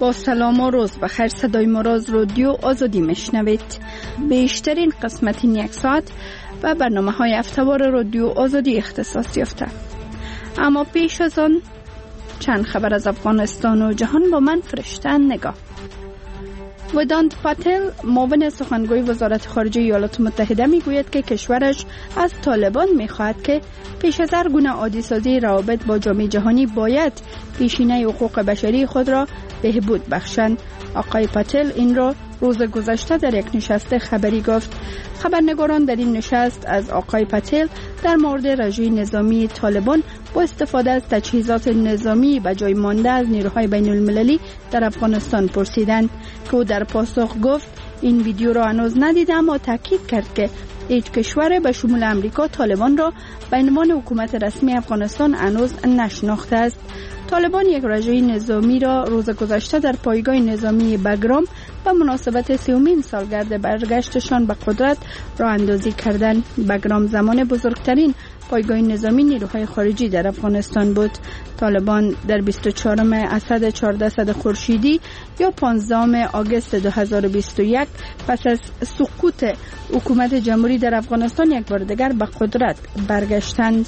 با سلام و روز بخیر. صدای مراز رادیو آزادی میشنوید. بیشترین قسمت این یک ساعت و برنامه های هفته‌وار رادیو آزادی اختصاص یافته. اما پیش از آن چند خبر از افغانستان و جهان با من فرشته نگاه. ودانت پاتل معاون سخنگوی وزارت خارجه ایالات متحده میگوید که کشورش از طالبان میخواهد که پیش از هر گونه عادی سازی روابط با جامعه جهانی باید پیشینه حقوق بشری خود را بهبود بخشند. آقای پاتل این را روز گذشته در یک نشست خبری گفت. خبرنگاران در این نشست از آقای پاتل در مورد رژیم نظامی طالبان با استفاده از تجهیزات نظامی به جای مانده از نیروهای بین المللی در افغانستان پرسیدند که او در پاسخ گفت این ویدیو را هنوز ندیده، اما تاکید کرد که هیچ کشور به شمول امریکا طالبان را به عنوان حکومت رسمی افغانستان هنوز نشناخته است. طالبان یک رژیم نظامی را روز گذشته در پایگاه نظامی بگرام به مناسبت 30مین سالگرد برگشتشان به قدرت راه اندازی کردند. بگرام زمان بزرگترین پایگاه نظامی نیروهای خارجی در افغانستان بود. طالبان در 24 اسد 1400 خورشیدی یا 15 آگوست 2021 پس از سقوط حکومت جمهوری در افغانستان یک بار دیگر به قدرت برگشتند.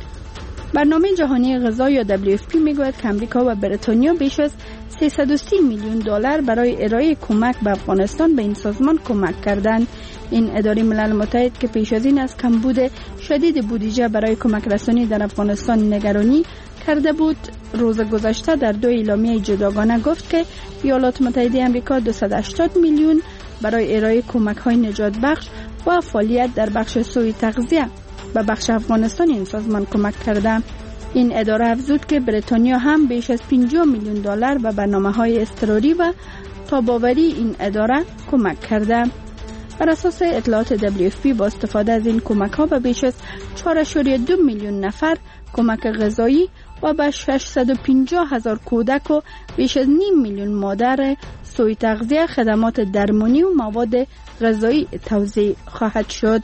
برنامه جهانی غذا یا WFP میگوید که امریکا و بریتانیا بیش از 330 میلیون دلار برای ارائه کمک به افغانستان به این سازمان کمک کردند. این اداره ملل متحد که پیش از این از کمبود شدید بودجه برای کمک رسانی در افغانستان نگرانی کرده بود، روز گذشته در 2 اعلامیه جداگانه گفت که ایالات متحده آمریکا 280 میلیون برای ارائه کمک‌های نجات بخش و فعالیت در بخش سوی تغذیه به بخش افغانستان این سازمان کمک کرده. این اداره افزود که بریتانیا هم بیش از 50 میلیون دلار به برنامه‌های اضطراری و تاب‌آوری این اداره کمک کرده. بر اساس اطلاعات WFP با استفاده از این کمک‌ها به بیش از 4.2 میلیون نفر کمک غذایی و به 650,000 کودک و بیش از 0.5 میلیون مادر سوی تغذیه، خدمات درمانی و مواد غذایی توزیع خواهد شد.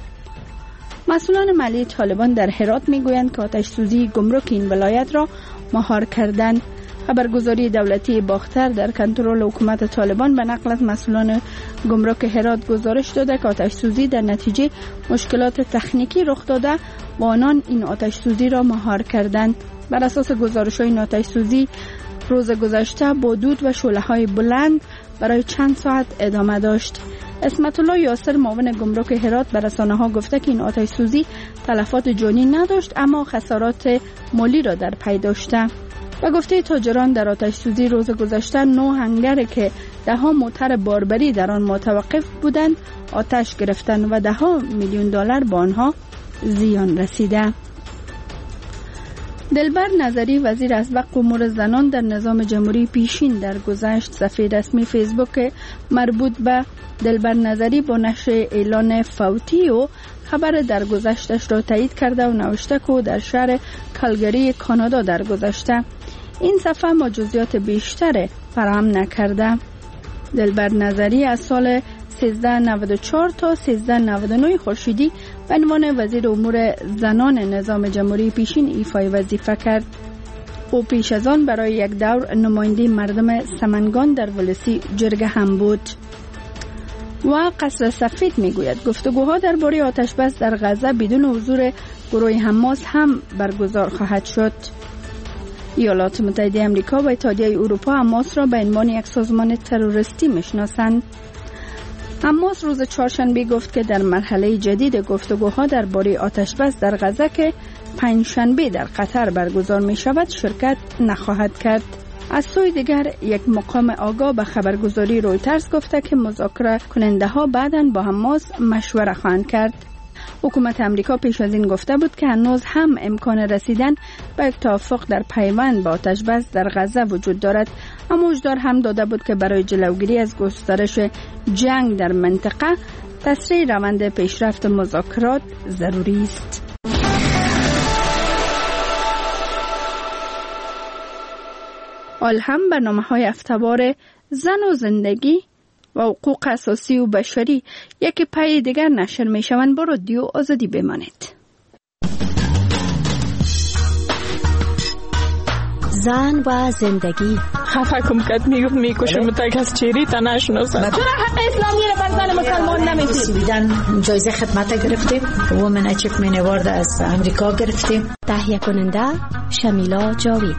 مسئولان مالی طالبان در هرات میگویند که آتش سوزی گمرک این ولایت را مهار کردند. خبرگزاری دولتی باختر در کنترل حکومت طالبان به نقل از مسئولان گمرک هرات گزارش داده که آتش سوزی در نتیجه مشکلات تکنیکی رخ داده و آنان این آتش سوزی را مهار کردند. بر اساس گزارش‌های این آتش سوزی روز گذشته با دود و شعله‌های بلند برای چند ساعت ادامه داشت. اسمت الله یاسر معاون گمرک هرات به رسانه‌ها گفته که این آتش سوزی تلفات جانی نداشت اما خسارات مالی را در پی داشته. و گفته تاجران در آتش سوزی روز گذشته 9 هنگر که 10 موتر باربری در آن متوقف بودند آتش گرفتند و 10 میلیون دلار به آنها زیان رسیده. دلبر نظری وزیر اسبق امور زنان در نظام جمهوری پیشین در گذشت صفحه رسمی فیسبوک مربوط به دلبر نظری با نشر اعلان فوتی و خبر درگذشتش را تایید کرده و نوشته که در شهر کالگری کانادا درگذشته. این صفحه ما جزئیات بیشتر فراهم نکرده. دلبر نظری از سال 1394 تا 1399 خورشیدی به عنوان وزیر امور زنان نظام جمهوری پیشین ایفای وظیفه کرد. او پیش از آن برای یک دور نماینده مردم سمنگان در ولسی جرگه هم بود. و قصر سفید میگوید گفتگوها درباره آتش بس در غزه بدون حضور گروه حماس هم برگزار خواهد شد. ایالات متحده آمریکا و اتحادیه اروپا حماس را به عنوان یک سازمان تروریستی میشناسند. حماس روز چهارشنبه گفت که در مرحله جدید گفتگوها درباره آتش بس در غزه که پنجشنبه در قطر برگزار می شود شرکت نخواهد کرد. از سوی دیگر یک مقام آگاه به خبرگزاری رویترز گفته که مذاکره کننده ها بعداً با حماس مشوره خواهند کرد. حکومت امریکا پیش از این گفته بود که هنوز هم امکان رسیدن به یک توافق در پیوند با آتش بس در غزه وجود دارد، اما هشدار هم داده بود که برای جلوگیری از گسترش جنگ در منطقه تسریع روند پیشرفت مذاکرات ضروری است. حال هم برنامه‌های هفته‌وار زن و زندگی و حقوق اساسی و بشری یکی پای دیگر نشر می شوند. با رادیو آزادی بمانید. زن و زندگی. خفه کم کد میکشم تا از چیری تا نشناسم. چرا حق اسلامی رو بر زن مسلمان نمیدید؟ بیدن جایزه خدمت گرفتیم. وومن اچیومنت اوارد از امریکا گرفتیم. تهیه کننده شمیلا جاوید.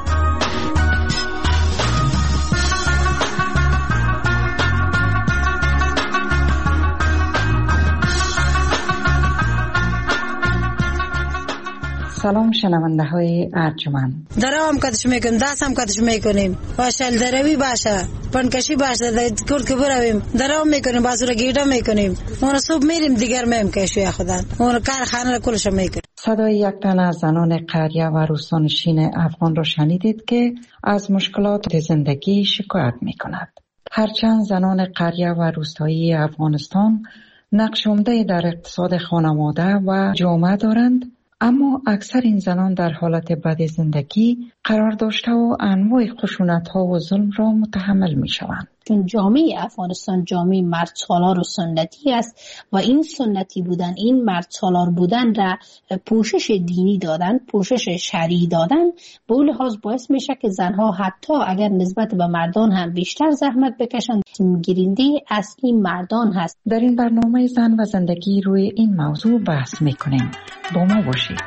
سلام شنونده های ارجمند. درام کدش میکنیم، دستم کدش میکنیم. باشل دروی باشه، پنکشی باشه، کرد که برویم. درام میکنیم، بازو را گیرده میکنیم. اون صبح میریم دیگر میم کشوی خودن. اون کار خانه را کلش میکنیم. صدای یک تن از زنان قریه و روستانشین افغان را شنیدید که از مشکلات زندگی شکایت میکند. هرچند زنان قریه و روستایی افغانستان نقش عمده در اقتصاد خانواده و جامعه دارند، اما اکثر این زنان در حالت بد زندگی قرار داشته و انواع خشونت‌ها و ظلم را متحمل می‌شوند. چون جامعه افغانستان جامعه مرد سالار و سنتی است و این سنتی بودن، این مرد سالار بودن را پوشش دینی دادن، پوشش شرعی دادن، به اون لحاظ باعث میشه که زنها حتی اگر نسبت به مردان هم بیشتر زحمت بکشند، گیرنده اصلی مردان هست. در این برنامه زن و زندگی روی این موضوع بحث میکنیم. با ما باشید.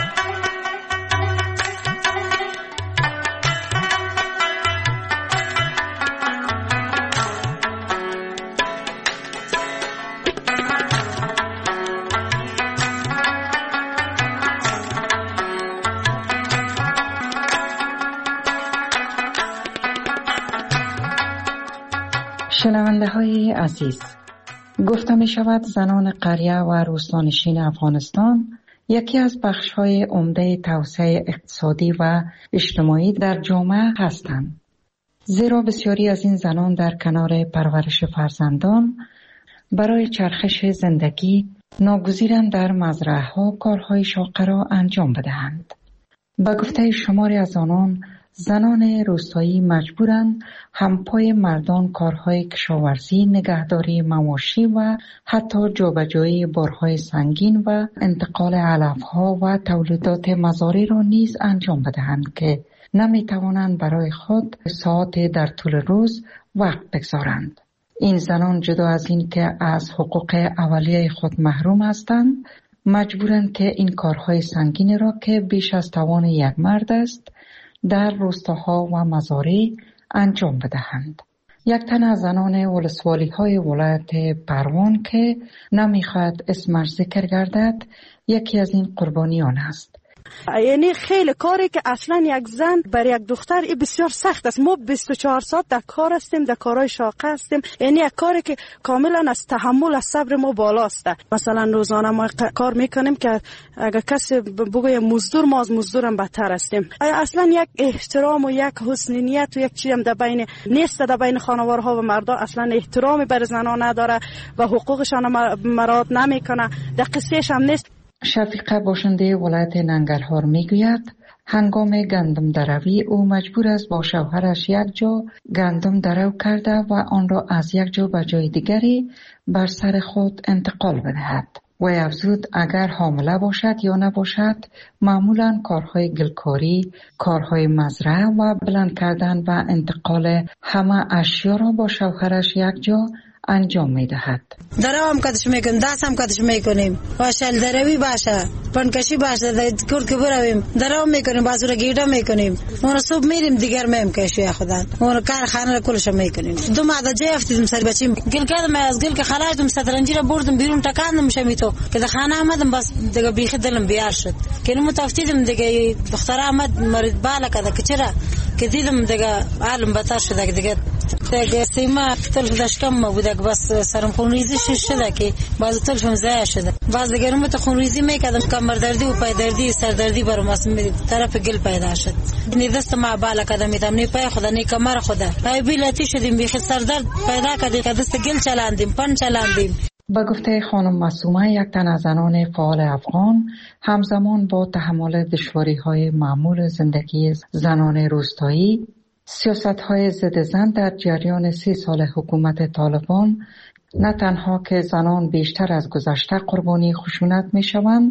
شنونده های عزیز، گفته می شود زنان قریه و روستانشین افغانستان یکی از بخش های عمده توسعه اقتصادی و اجتماعی در جامعه هستند. زیرا بسیاری از این زنان در کنار پرورش فرزندان برای چرخش زندگی ناگزیرند در مزرعه ها کارهای شاقه را انجام بدهند. به گفته شماری از آنان، زنان روستایی مجبورند همپای مردان کارهای کشاورزی، نگهداری مواشی و حتی جابجایی بارهای سنگین و انتقال علفها و تولیدات مزارع را نیز انجام بدهند که نمیتوانند برای خود ساعت در طول روز وقت بگذارند. این زنان جدا از این که از حقوق اولیه خود محروم هستند، مجبورند که این کارهای سنگین را که بیش از توان یک مرد است در روستاها و مزارع انجام بدهند. یک تن از زنان ولسوالی های ولایت پروان که نمیخواد اسمش ذکر گردد یکی از این قربانیان است. یعنی خیلی کاری که اصلا یک زن بر یک دختر بسیار سخت است. ما 24 ساعت در کار هستیم، در کارهای شاقه هستیم. یعنی یک کاری که کاملا از تحمل، از صبر ما بالاست. مثلا روزانه ما کار میکنیم که اگر کسی بگه مزدور، ما از مزدورم بدتر هستیم. اصلا یک احترام و یک حسن نیت و یک چیزی هم در بین نیست، در بین خانواده ها و مردا اصلا احترامی بر زنان نداره و حقوقشان مراعات نمیکنه. در قصهش هم نیست. شفیقه باشنده ولایت ننگرهار میگوید هنگام گندم دروی او مجبور است با شوهرش یک جا گندم درو کرده و آن را از یک جا به جای دیگری بر سر خود انتقال بدهد. و افزود اگر حامله باشد یا نباشد معمولا کارهای گلکاری، کارهای مزرعه و بلند کردن و انتقال همه اشیا را با شوهرش یک جا انجام میدهد. درام کدش میکنیم، دستم کدش میکنیم. باشل دروی باشه، پنکشی باشه، کرد که برویم. درام میکنیم، بازو را گیرده میکنیم. اون صبح میریم دیگر میم کشوی خودن. اون کار خانه را کلش میکنیم. 2 ماه جای افتیدم سر بچیم. گل کردم از گل که خلاص سترنجی را بردم بیرون تکاندم شمیتو که در خانه آمدم بس دیگه بیخ دلم بیار شد. که نمو تفتیدم دیگه دختر آمد مرید بالا کرده که چرا که دیدم دیگه عالم بتر شده دیگه سیما تلف داشکم بوده بس سرم خونریزی شده که باز تلفم ضایع شده. باز دیگه نمو خونریزی میکردم کمر دردی و پای دردی سر دردی برام طرف گل پیدا شد. نی دست ما بالا کردم میتم نی پای خدا نی کمر خدا پای بیلاتی شدیم بیخ سر درد پیدا کردیم که دست گل چلاندیم پن چلاندیم. با گفته خانم معصومه یک تن از زنان فعال افغان همزمان با تحمل دشواری‌های معمول زندگی زنان روستایی، سیاست‌های ضد زن در جریان 30 سال حکومت طالبان نه تنها که زنان بیشتر از گذشته قربانی خشونت می‌شوند،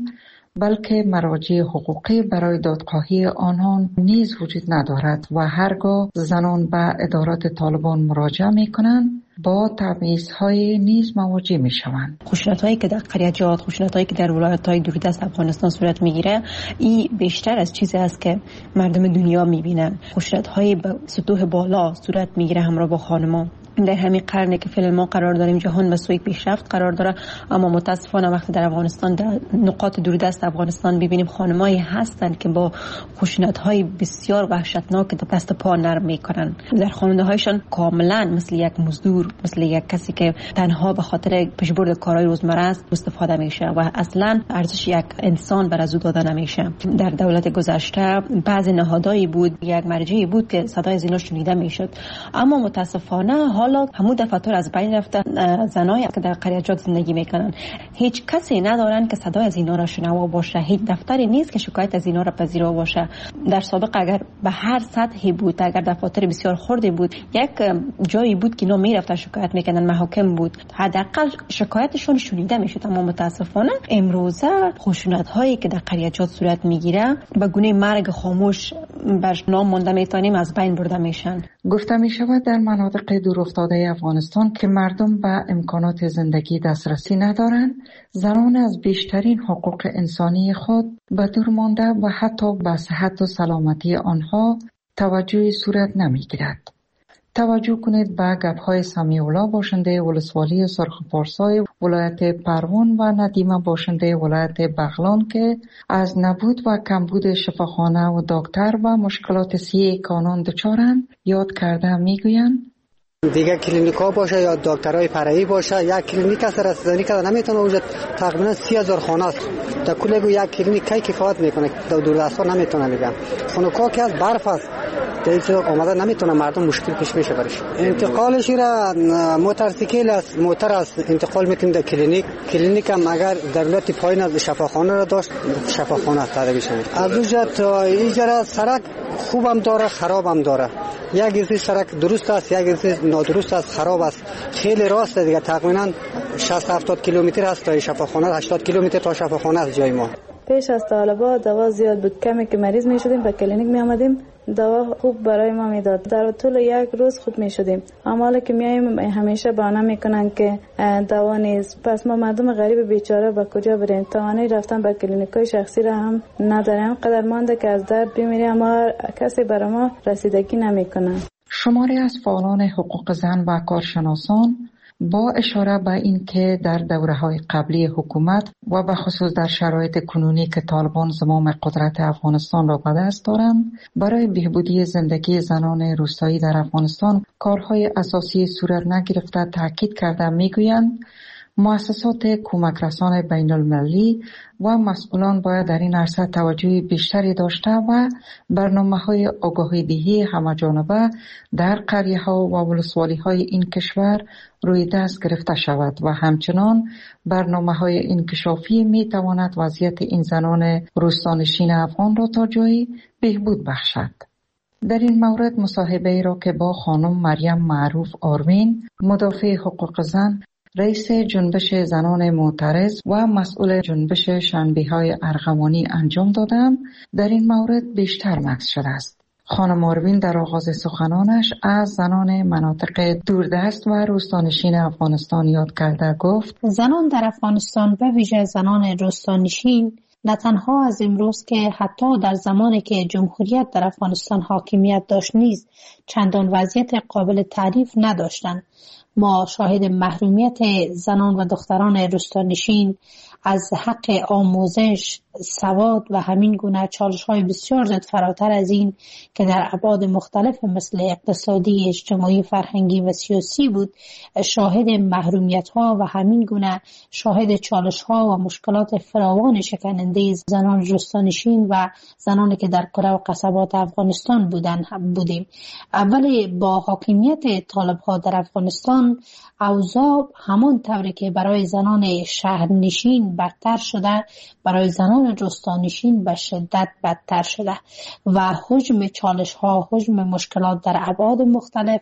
بلکه مراجع حقوقی برای دادخواهی آنان نیز وجود ندارد و هرگاه زنان به ادارات طالبان مراجعه می کنند با تبعیض‌های نیز مواجه می‌شوند. خشونت‌هایی که در قریچات، خشونت‌هایی که در ولایت‌های دوردست افغانستان صورت می‌گیره، این بیشتر از چیزی است که مردم دنیا می‌بینن. خشونت‌های به سطوح بالا صورت می‌گیره همراه با خانم‌ها. در همین قرنی که فعلا ما قرار داریم جهان به سوی پیشرفت قرار داره، اما متاسفانه وقتی در افغانستان، در نقاط دوردست افغانستان ببینیم خانمایی هستند که با خشونت‌های بسیار وحشتناک دست پا نرم می‌کنن. در خانواده‌هایشان کاملا مثل یک مزدور، مثل یک کسی که تنها به خاطر پیشبرد کارهای روزمره است استفاده میشه و اصلا ارزش یک انسان بر از او داده نمیشه. در دولت گذشته بعضی نهادهایی بود، یک مرجعی بود که صدای از اینا شنیده میشد، اما متاسفانه حالا همون دفاتر از بین رفته. زنایی که در قریچات زندگی میکنن هیچ کسی ندارن که صدای از اینا را شنوا باشه، هیچ دفتری نیست که شکایت از اینا را پذیرا باشه. در سابق اگر به هر سطحی بود، اگر دفاتر بسیار خردی بود، یک جایی بود که اینا میرفتن شکایت میکنن، محاکم بود، حداقل شکایتشون شنیده میشد. اما متاسفانه امروزه خشونت هایی که در قریچات صورت میگیره به گونه مرگ خاموش بر نام مانده میتونیم از بین برده میشن. گفته می شود در مناطق دورافتاده افغانستان که مردم به امکانات زندگی دسترسی ندارند، زنان از بیشترین حقوق انسانی خود به دور مانده و حتی به صحت و سلامتی آنها توجهی صورت نمی گیرد. توجه کنید به گپ‌های سمیع الله باشنده ولسوالی سرخپارسای ولایت پروان و ندیمه باشنده ولایت بغلان که از نبود و کمبود شفاخانه و دکتر و مشکلات صحی که آنان دچارند یاد کرده میگویند دیگه کلینیکا باشه یا دکترای فرعی باشه، یک کلینیک است رسیدگی کرده نمیتونه وجود. تقریبا 30000 خانه است در کل یک کلینیک کی کفایت میکنه؟ دوردست ها نمیتونه میگم. خانوکا که از برف است دیگه آمده نمیتونه، مردم مشکل پیش میشه برش. انتقالش را موتورسیکل است، موتور است انتقال میکنه در کلینیک هم اگر در دولت پایین از شفاخانه را داشت شفاخانه است داده میشه. از اونجا ایجرا سرک خوبم داره خرابم داره. یک سرک درست است، یک نادرست است، خراب است، خیلی راست دیگه. تقریبا 60-70 کیلومتر است تا شفاخانه، 80 کیلومتر تا شفاخانه است جای ما. پیش از طالبا دوا زیاد بود، کمی که مریض می شدیم به کلینیک می آمدیم دوا خوب برای ما میداد، در طول یک روز خوب می شدیم. اما حالا که میایم همیشه بهانه میکنن که دوا نیست، پس ما مردم غریب بیچاره به کجا بریم؟ توانایی رفتن به کلینیکای شخصی را هم نداریم، قدر مانده که از درد بمیریم اما کسی برای ما رسیدگی نمیکنه. شماری از فعالان حقوق زن و کارشناسان با اشاره به این که در دوره‌های قبلی حکومت و به خصوص در شرایط کنونی که طالبان زمام قدرت افغانستان را به دست دارند، برای بهبودی زندگی زنان روستایی در افغانستان کارهای اساسی صورت نگرفته تاکید کرده میگویند مؤسسات کمک رسان بین المللی و مسئولان باید در این عرصه توجه بیشتری داشته و برنامه‌های آگاهی دهی همه‌جانبه در قریه‌ها و ولسوالی‌های این کشور روی دست گرفته شود و همچنان برنامه‌های انکشافی می‌تواند وضعیت این زنان روستانشین افغان را تا جایی بهبود بخشد. در این مورد مصاحبه‌ای را که با خانم مریم معروف آرمین، مدافع حقوق زن، رئیس جنبش زنان معترض و مسئول جنبش شنبه‌های ارغوانی انجام دادم، در این مورد بیشتر مکث شده است. خانم آروین در آغاز سخنانش از زنان مناطق دوردست و روستانشین افغانستان یاد کرده گفت: زنان در افغانستان به ویژه زنان روستانشین نه تنها از امروز که حتی در زمانی که جمهوریت در افغانستان حاکمیت داشت نیز چندان وضعیت قابل تعریف نداشتند. ما شاهد محرومیت زنان و دختران روستانشین از حق آموزش، سواد و همین گونه چالش‌های بسیار زیاد فراتر از این که در ابعاد مختلف مثل اقتصادی، اجتماعی، فرهنگی و سیاسی بود، شاهد محرومیت‌ها و همین گونه شاهد چالش‌ها و مشکلات فراوان شکننده زنان روستانشین و زنانی که در قرى و قصبات افغانستان بودیم. ولی با حاکمیت طالب‌ها در افغانستان اوضاع همان طوری که برای زنان شهرنشین بدتر شده، برای زنان روستانشین به شدت بدتر شده و حجم چالش ها، حجم مشکلات در ابعاد مختلف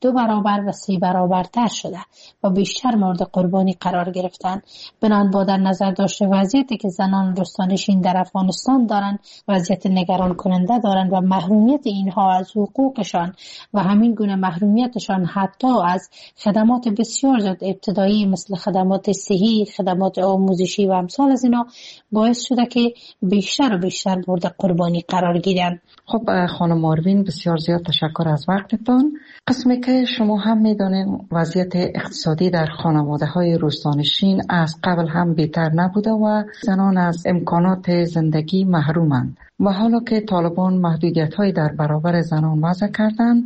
2 برابر و 3 برابرتر شده و بیشتر مورد قربانی قرار گرفتن. بنابراین با در نظر داشته وضعیتی که زنان رستانشین در افغانستان دارند، وضعیت نگران کننده دارند و محرومیت اینها از حقوقشان و همین گونه محرومیتشان حتی از خدمات بسیار زیاد ابتدایی مثل خدمات صحی، خدمات آموزشی و امثال از اینا باعث شده که بیشتر و بیشتر مورد قربانی قرار گیرند. خب خانم آروین، بسیار زیاد تشکر از وقتتان. قسمی که شما هم میدانید وضعیت اقتصادی در خانواده های روستانشین از قبل هم بهتر نبوده و زنان از امکانات زندگی محرومند و حالا که طالبان محدودیت های در برابر زنان وضع کردند،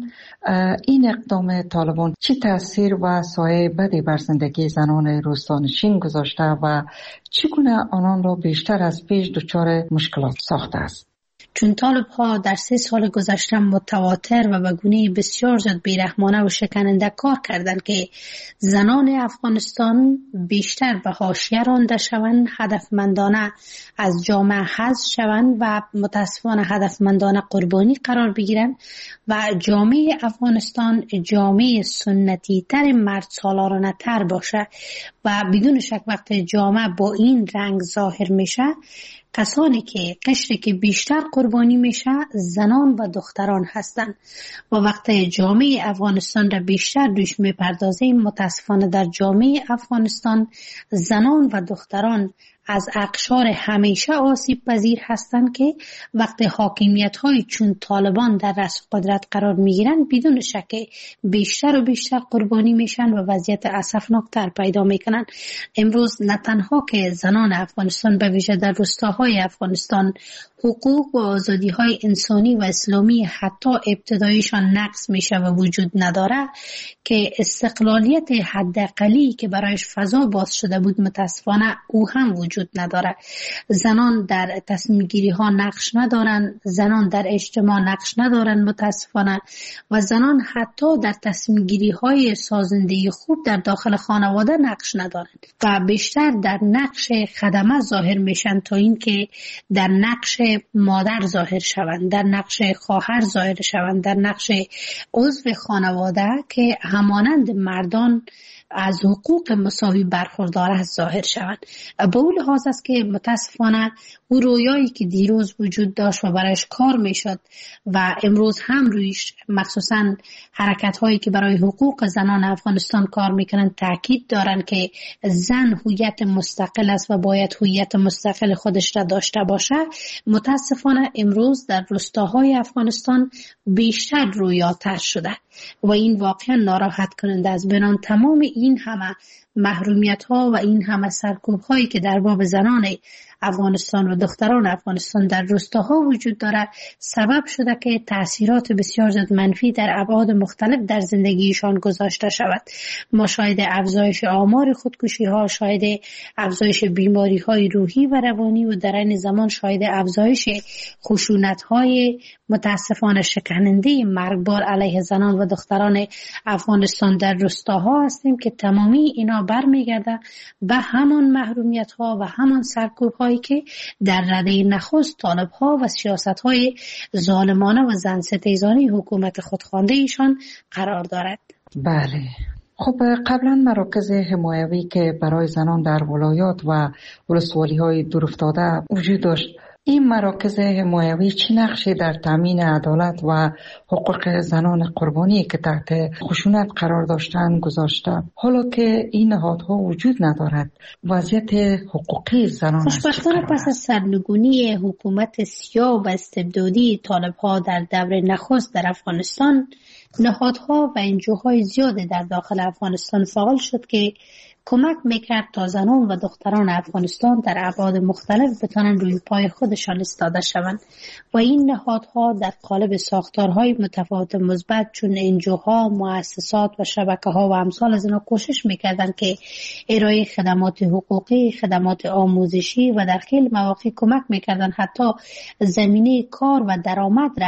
این اقدام طالبان چه تاثیر و سایه بدی بر زندگی زنان روستانشین گذاشته و چگونه آنان را بیشتر از پیش دچار مشکلات ساخته است؟ چون طالب‌ها در 3 سال گذشته متواتر و به گونه بسیار زیاد بیرحمانه و شکننده کار کردند که زنان افغانستان بیشتر به حاشیه رانده شوند، هدفمندانه از جامعه حذف شوند و متاسفانه هدفمندانه قربانی قرار بگیرند و جامعه افغانستان جامعه سنتی تر مرد سالارانه تر باشه و بدون شک وقت جامعه با این رنگ ظاهر میشه، کسانی که قشری که بیشتر قربانی میشه زنان و دختران هستند و وقتی جامعه افغانستان را بیشتر روش میپردازیم، متاسفانه در جامعه افغانستان زنان و دختران از اقشار همیشه آسیب پذیر هستند که وقتی حاکمیت های چون طالبان در رأس قدرت قرار میگیرند بدون شک بیشتر و بیشتر قربانی میشن و وضعیت اسفناکتر پیدا میکنن. امروز نه تنها که زنان افغانستان به ویژه در روستاهای افغانستان حقوق و آزادی های انسانی و اسلامی حتی ابتداییشان نقض میشه و وجود نداره، که استقلالیت حداقلی که برایش فضا باز شده بود متاسفانه او هم وجود نداره. زنان در تصمیم گیری ها نقش ندارن، زنان در اجتماع نقش ندارن متاسفانه، و زنان حتی در تصمیم گیری های سازنده خوب در داخل خانواده نقش ندارن و بیشتر در نقش خدمه ظاهر میشن تا اینکه در نقش مادر ظاهر شوند، در نقش خواهر ظاهر شوند، در نقش عضو خانواده که همانند مردان از حقوق مساوی برخوردار است ظاهر شوند. به اون لحاظ است که متاسفانه او رویایی که دیروز وجود داشت و برایش کار میشد و امروز هم رویش مخصوصا حرکت هایی که برای حقوق زنان افغانستان کار میکنن تاکید دارن که زن هویت مستقل است و باید هویت مستقل خودش را داشته باشه، متاسفانه امروز در روستاهای افغانستان بیشتر رویاتر شده و این واقعا ناراحت کننده است. بنان تمام این همه محرومیت ها و این همه سرکوب هایی که در باب زنان افغانستان و دختران افغانستان در روستاها وجود داره سبب شده که تأثیرات بسیار زیاد منفی در ابعاد مختلف در زندگیشان گذاشته شود. ما شاهد افزایش آمار خودکشی ها، شاهد افزایش بیماری های روحی و روانی و در این زمان شاهد افزایش خشونت های متاسفانه شکننده مرگبار علیه زنان و دختران افغانستان در روستاها هستیم که تمامی اینا برمیگرده به همان محرومیت ها و همان سرکوب هایی که در رده نخست طالب ها و سیاست های ظالمانه و زنستیزانه حکومت خودخوانده ایشان قرار دارد. بله. خب قبلا مراکز حمایوی که برای زنان در ولایات و ولسوالی های دورافتاده وجود داشت، این مراکز حمایوی چه نقشی در تامین عدالت و حقوق زنان قربانی که تحت خشونت قرار داشتن گذاشته؟ حالا که این نهادها وجود ندارد، وضعیت حقوقی زنان خوشبختانه پس از سرنگونی حکومت سیاه و استبدادی طالب‌ها در دور نخست در افغانستان، نهادها و انجوهای زیاده در داخل افغانستان فعال شد که کمک میکرد تا زنان و دختران افغانستان در ابعاد مختلف بتوانند روی پای خودشان ایستاده شوند و این نهادها در قالب ساختارهای متفاوت مثبت چون انجوها، مؤسسات و شبکه‌ها و امثال از اینا کوشش میکردند که ارائه خدمات حقوقی، خدمات آموزشی و در خیلی مواقع کمک میکردند حتی زمینه کار و درآمد را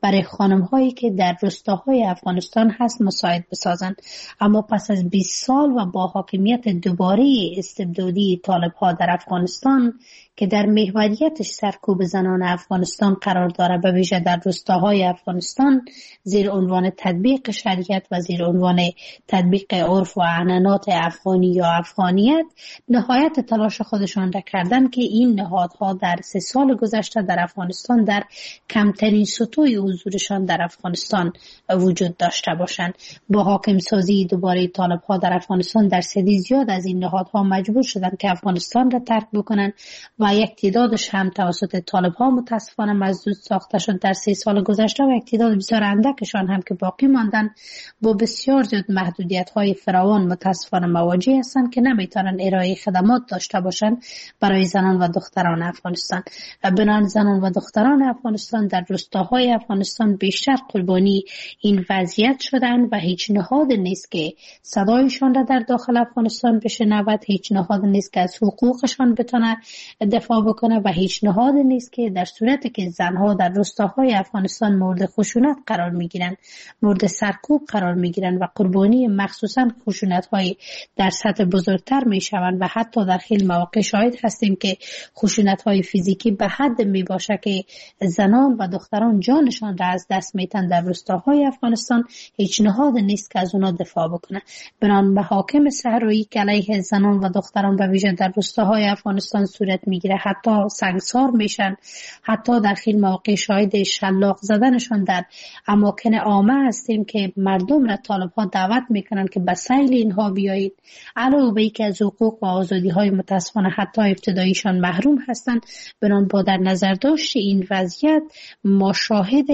برای خانم هایی که در روستاهای افغانستان هست مساعد بسازند. اما پس از 20 سال و با حاکمیت دوباره استبدادی طالب ها در افغانستان که در محوریتش سرکوب زنان افغانستان قرار داره، به ویژه در روستاهای افغانستان زیر عنوان تطبیق شریعت و زیر عنوان تطبیق عرف و عنعنات افغانی یا افغانیت، نهایت تلاش خودشان را کردن که این نهادها در 3 سال گذشته در افغانستان در کمترین سطوح حضورشان در افغانستان وجود داشته باشند. با حاکم سازی دوباره طالب ها در افغانستان درصدی زیاد از این نهادها مجبور شدند که افغانستان را ترک بکنند و یک تعدادش هم توسط طالب ها متاسفانه مسدود ساخته شد در 3 سال گذشته و یک تعداد بسیار اندکشان هم که باقی ماندن با بسیار زیاد محدودیت های فراوان متاسفانه مواجه هستند که نمیتونن ارائه خدمات داشته باشند برای زنان و دختران افغانستان. بنابراین زنان و دختران افغانستان در روستاهای افغانستان بیشتر قربانی این وضعیت شدن و هیچ نهاد نیست که صدایشان را در داخل افغانستان بشنود، هیچ نهاد نیست که از حقوقشان بتونه دفاع بکنه و هیچ نهاد نیست که در صورتی که زنها در روستاهای افغانستان مورد خشونت قرار میگیرن، مورد سرکوب قرار میگیرن و قربانی مخصوصا خشونت های در سطح بزرگتر میشوند و حتی در خیلی مواقع شاهد هستیم که خشونت های فیزیکی به حد میباشه که زنان و دختران جانشان را از دست میتن در روستاهای افغانستان، هیچ نهاد نیست که از اونا دفاع بکنه. بنابراین محاکم صحرایی که علیه زنان و دختران به ویژه در روستاهای افغانستان صورت میگیره، حتی سنگسار میشن، حتی در خیلی مواقع شاهد شلاق زدنشان در اماکن عامه هستیم که مردم را طالب ها دعوت میکنن که به سیل اینها بیایید، علاوه بر اینکه از حقوق و آزادی های متاسفانه حتی ابتداییشان محروم هستند. بنابراین با در نظر داشت این وضعیت ما شاهد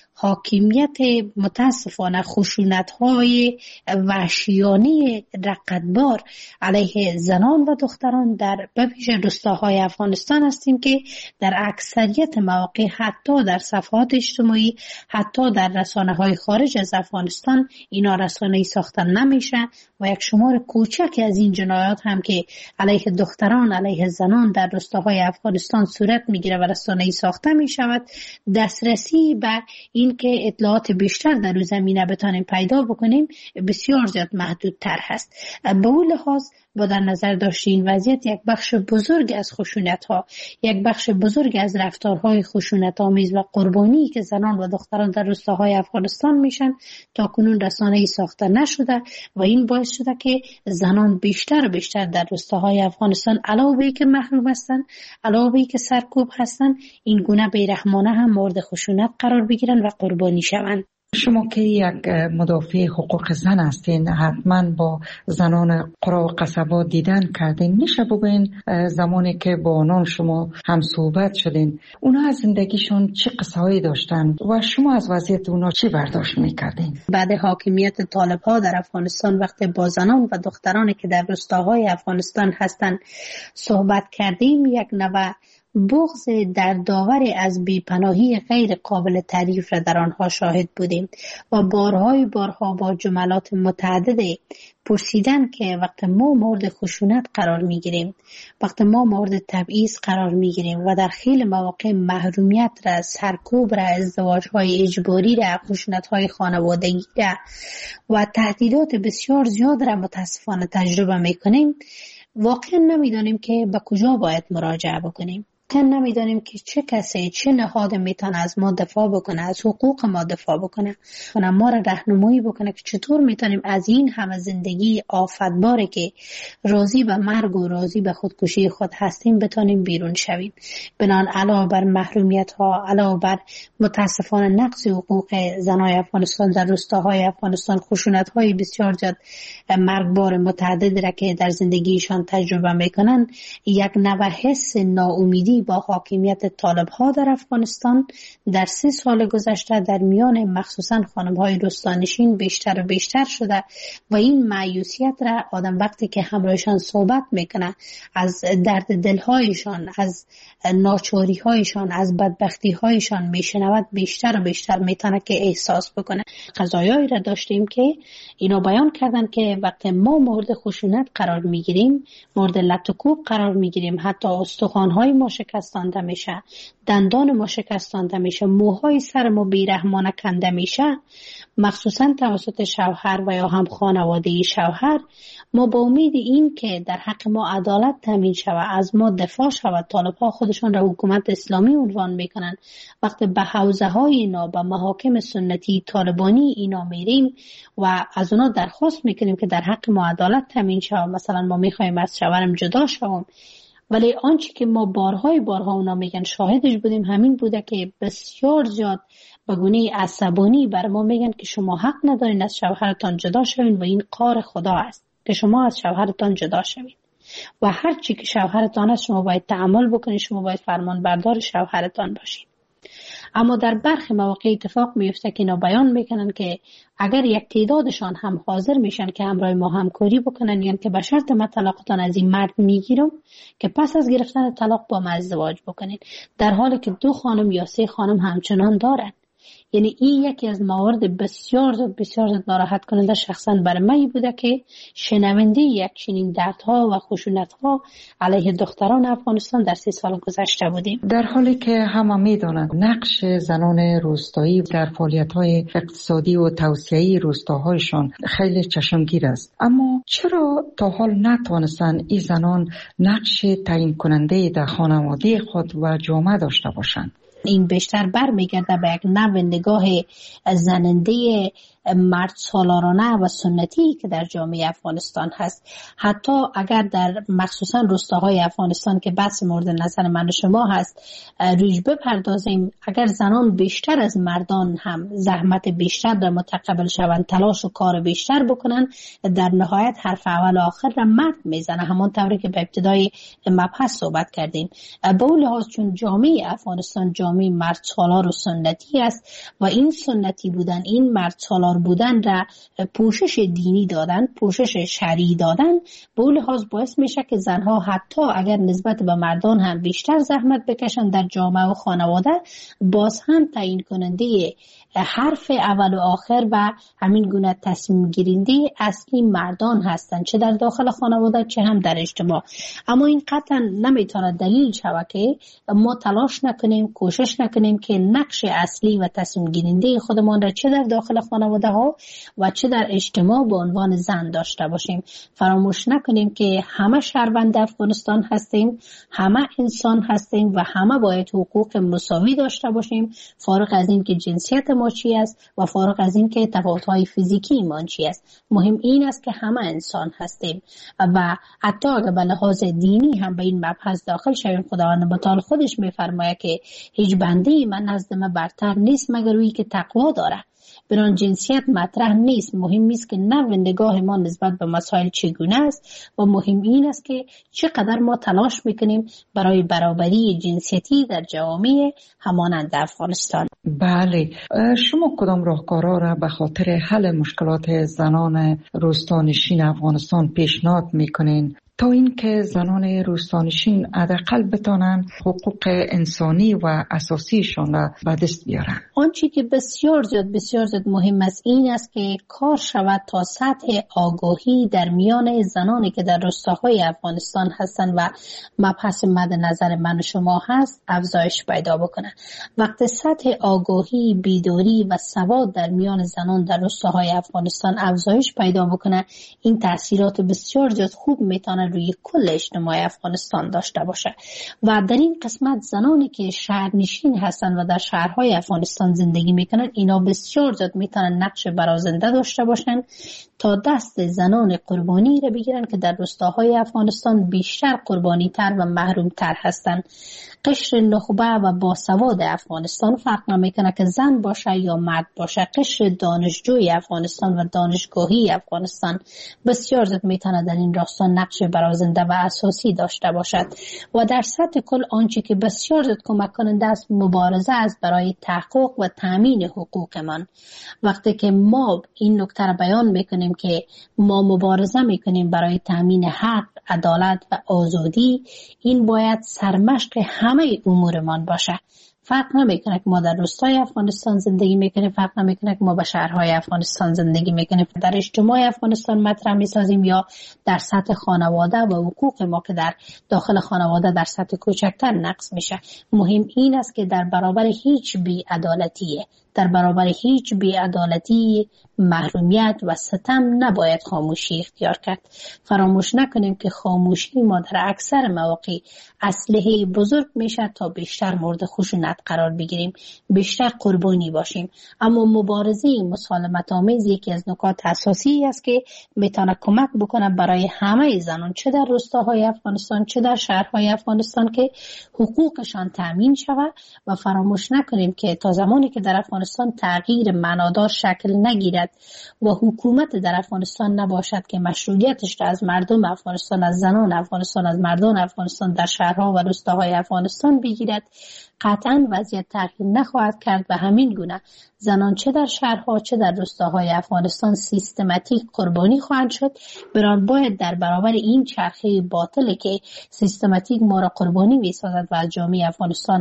حاکمیت متاسفانه خشونت‌های وحشیانه رقتبار علیه زنان و دختران در بویژه روستاهای افغانستان هستیم که در اکثریت مواقع حتی در صفحات اجتماعی، حتی در رسانه‌های خارج از افغانستان اینا رسانه‌ای ساخته نمیشه و یک شمار کوچکی از این جنایات هم که علیه دختران، علیه زنان در روستاهای افغانستان صورت میگیره و رسانه‌ای ساخته میشود، دسترسی به این که اطلاعات بیشتر در روی زمینه بتانیم پیدا بکنیم بسیار زیاد محدودتر هست. به اون لحاظ با در نظر داشت این وضعیت یک بخش بزرگ از خشونت ها، یک بخش بزرگ از رفتارهای خشونت آمیز و قربانی که زنان و دختران در روستاهای افغانستان میشن تا کنون رسانه‌ای ساخته نشده و این باعث شده که زنان بیشتر و بیشتر در روستاهای افغانستان علاوه بر اینکه محروم هستند، علاوه بر اینکه سرکوب هستند، این گونه بیرحمانه هم مورد خشونت قرار بگیرن و قربانی شوند. شما که یک مدافع حقوق زن هستین، حتما با زنان قرى و قصبات دیدن کردین. میشه بگوین زمانی که با آنان شما هم صحبت شدین، اونا از زندگیشون چه قصه هایی داشتن و شما از وضعیت اونا چی برداشت میکردین؟ بعد حاکمیت طالب ها در افغانستان وقتی با زنان و دخترانی که در روستاهای افغانستان هستن صحبت کردیم، یک نوع بغض در داور از بیپناهی غیر قابل تعریف را در آنها شاهد بودیم و بارها با جملات متعدد پرسیدن که وقت ما مورد خشونت قرار میگیریم، وقت ما مورد تبعیض قرار میگیریم و در خیلی مواقع محرومیت را، سرکوب را، ازدواج‌های اجباری را، خشونت‌های خانوادگی را و تهدیدات بسیار زیاد را متاسفانه تجربه میکنیم، واقعا نمیدانیم که به کجا باید مراجعه بکنیم. نمیدانیم که چه کسی، چه نهاد میتونه از ما دفاع بکنه، از حقوق ما دفاع بکنه، ما را راهنمایی بکنه که چطور میتونیم از این همه زندگی آفتباره که راضی به مرگ و راضی به خودکشی خود هستیم بتونیم بیرون شویم. بنان علاوه بر محرومیت ها، علاوه بر متاسفانه نقض حقوق زنای افغانستان در روستاهای افغانستان، خشونت های بسیار زیاد مرگبار متعدد را که در زندگیشان تجربه میکنن، یک نوع حس ناامیدی با حاکمیت طالب ها در افغانستان در 3 سال گذشته در میان مخصوصا خانم های روستانشین بیشتر و بیشتر شده و این مایوسیت را آدم وقتی که همراهشان صحبت میکنه، از درد دلهایشان، از ناچاری هایشان، از بدبختی هایشان میشنود، بیشتر و بیشتر میتونه که احساس بکنه. قضایایی را داشتیم که اینا بیان کردن که وقتی ما مورد خشونت قرار میگیریم، مورد لطکوب قرار میگیریم، حتی استخوان های ما شکستانده میشه، دندان ما شکستانده میشه، موهای سر ما بیرحمانه کنده میشه، مخصوصا توسط شوهر و یا هم خانواده شوهر، ما با امید این که در حق ما عدالت تامین شود، از ما دفاع شود، طالب‌ها خودشان را حکومت اسلامی عنوان میکنن، وقتی به حوزه های اینا، به محاکم سنتی طالبانی اینا میریم و از اونا درخواست میکنیم که در حق ما عدالت تامین شود، مثلا ما میخوایم از شوهرم جدا شوم، ولی آنچه که ما بارها اونا میگن شاهدش بودیم همین بوده که بسیار زیاد به گونه عصبانی بر ما میگن که شما حق ندارین از شوهرتان جدا شوین و این کار خدا است که شما از شوهرتان جدا شوین و هر چی که شوهرتان است شما باید تعامل بکنید، شما باید فرمان بردار شوهرتان باشید. اما در برخی مواقع اتفاق میفته که اینا بیان میکنن که اگر یک تعدادشان هم حاضر میشن که همراه ما همکاری بکنن، یعنی که به شرط من طلاقتان از این مرد میگیرم که پس از گرفتن طلاق با من ازدواج بکنین، در حالی که 2 خانم یا 3 خانم همچنان دارن. یعنی این یکی از موارد بسیار ناراحت کننده شخصا برای من بوده که شنونده یک چنین دردها و خشونت‌ها علیه دختران افغانستان در 3 سال گذشته بودیم. در حالی که همه می‌دانند نقش زنان روستایی در فعالیت‌های اقتصادی و توسعه روستاهایشان خیلی چشمگیر است، اما چرا تا حال نتوانستند این زنان نقش تعیین کننده در خانواده خود و جامعه داشته باشند؟ این بیشتر برمیگرده به یک نوع نگاه زننده مرد سالارانه و سنتی که در جامعه افغانستان هست. حتی اگر در مخصوصا روستاهای افغانستان که بحث مورد نظر من و شما هست رویش بپردازیم، اگر زنان بیشتر از مردان هم زحمت بیشتر در متقبل شوند، تلاش و کار بیشتر بکنن، در نهایت حرف اول و آخر را مرد میزنه، همان طوری که به ابتدای مبحث صحبت کردیم. به اون لحاظ چون جامعه افغانستان جامعه مرد سالار و سنتی است و این سنتی بودن، این مرد سالار بودن را پوشش دینی دادن، پوشش شرعی دادن، به اون لحاظ باعث میشه که زنها حتی اگر نسبت به مردان هم بیشتر زحمت بکشن در جامعه و خانواده، باز هم تعیین کننده حرف اول و آخر و همین گونه تصمیم گیرنده اصلی مردان هستند، چه در داخل خانواده چه هم در اجتماع. اما این قطعا نمیتونه دلیل شود که ما تلاش نکنیم، کوشش نکنیم که نقش اصلی و تصمیم گیرنده خودمان را چه در داخل خانواده ها و چه در اجتماع به عنوان زن داشته باشیم. فراموش نکنیم که همه شهروند افغانستان هستیم، همه انسان هستیم و همه باید حقوق مساوی داشته باشیم، فارغ از این که جنسیت ما چی است و فارغ از این که تفاوت‌های فیزیکی ایمان چی است. مهم این است که همه انسان هستیم و حتی اگر به لحاظ دینی هم به این مبحث داخل شویم، خداوند متعال خودش می‌فرماید که هیچ بنده من نزد من برتر نیست مگر اویی که تقوا داره. بران جنسیت مطرح نیست، مهم نیست که نوع نگاه ما نسبت به مسائل چگونه است و مهم این است که چقدر ما تلاش میکنیم برای برابری جنسیتی در جوامع همانند افغانستان. بله، شما کدام راهکارها را به خاطر حل مشکلات زنان روستانشین افغانستان پیشنهاد میکنین تا اینکه زنان روستانشین حداقل بتانن حقوق انسانی و اساسیشان را به دست بیارن؟ آنچه که بسیار زیاد مهم است این است که کار شود تا سطح آگاهی در میان زنانی که در روستاهای افغانستان هستند و مبحث مد نظر من و شما هست افزایش پیدا بکنه. وقتی سطح آگاهی، بیداری و سواد در میان زنان در روستاهای افغانستان افزایش پیدا بکنه، این تاثیرات بسیار زیاد خوب میتونه روی کل اجتماع افغانستان داشته باشه. و در این قسمت زنانی که شهرنشین هستن و در شهرهای افغانستان زندگی میکنن، اینا بسیار زیاد میتونن نقش برازنده داشته باشن تا دست زنان قربانی را بگیرن که در روستاهای افغانستان بیشتر قربانی تر و محروم تر هستن. قشر نخبه و باسواد افغانستان فرق نمیکنه که زن باشه یا مرد باشه. قشر دانشجوی افغانستان و دانشگاهی افغانستان بسیار زیاد میتونه در این راستا نقش برازنده و اساسی داشته باشد. و در سطح کل آنچه که بسیار زیاد کمک کننده است مبارزه است برای تحقق و تامین حقوق من. وقتی که ما این نکته را بیان میکنیم که ما مبارزه میکنیم برای تامین حق، عدالت و آزادی، این باید سرمشق همه امورمان باشه. فرق نمیکنه که ما در روستای افغانستان زندگی میکنیم، فرق نمیکنه که ما به شهرهای افغانستان زندگی میکنیم، در اجتماع افغانستان مطرح میسازیم یا در سطح خانواده و حقوق ما که در داخل خانواده در سطح کوچکتر نقض میشه. مهم این است که در برابر هیچ بی‌عدالتیه، در برابر هیچ بی‌عدالتی، محرومیت و ستم نباید خاموشی اختیار کرد. فراموش نکنیم که خاموشی ما در اکثر مواقع اسلحه بزرگ میشه تا بیشتر مورد خشونت قرار بگیریم، بیشتر قربانی باشیم. اما مبارزه مسالمت آمیز یکی از نکات اساسی است که میتونه کمک بکنه برای همه زنان، چه در روستاهای افغانستان چه در شهرهای افغانستان، که حقوقشان تامین شود. و فراموش نکنیم که تا زمانی که در افغانستان تغییر معنادار شکل نگیرد و حکومت در افغانستان نباشد که مشروعیتش را از مردم افغانستان، از زنان افغانستان، از مردان افغانستان در شهرها و روستاهای افغانستان بگیرد، قطعا وضعیت تغییر نخواهد کرد. و همین گونه زنان چه در شهرها چه در روستاهای افغانستان سیستماتیک قربانی خواهند شد. بران باید در برابر این چرخه باطلی که سیستماتیک ما را قربانی می‌سازد و از جامعه افغانستان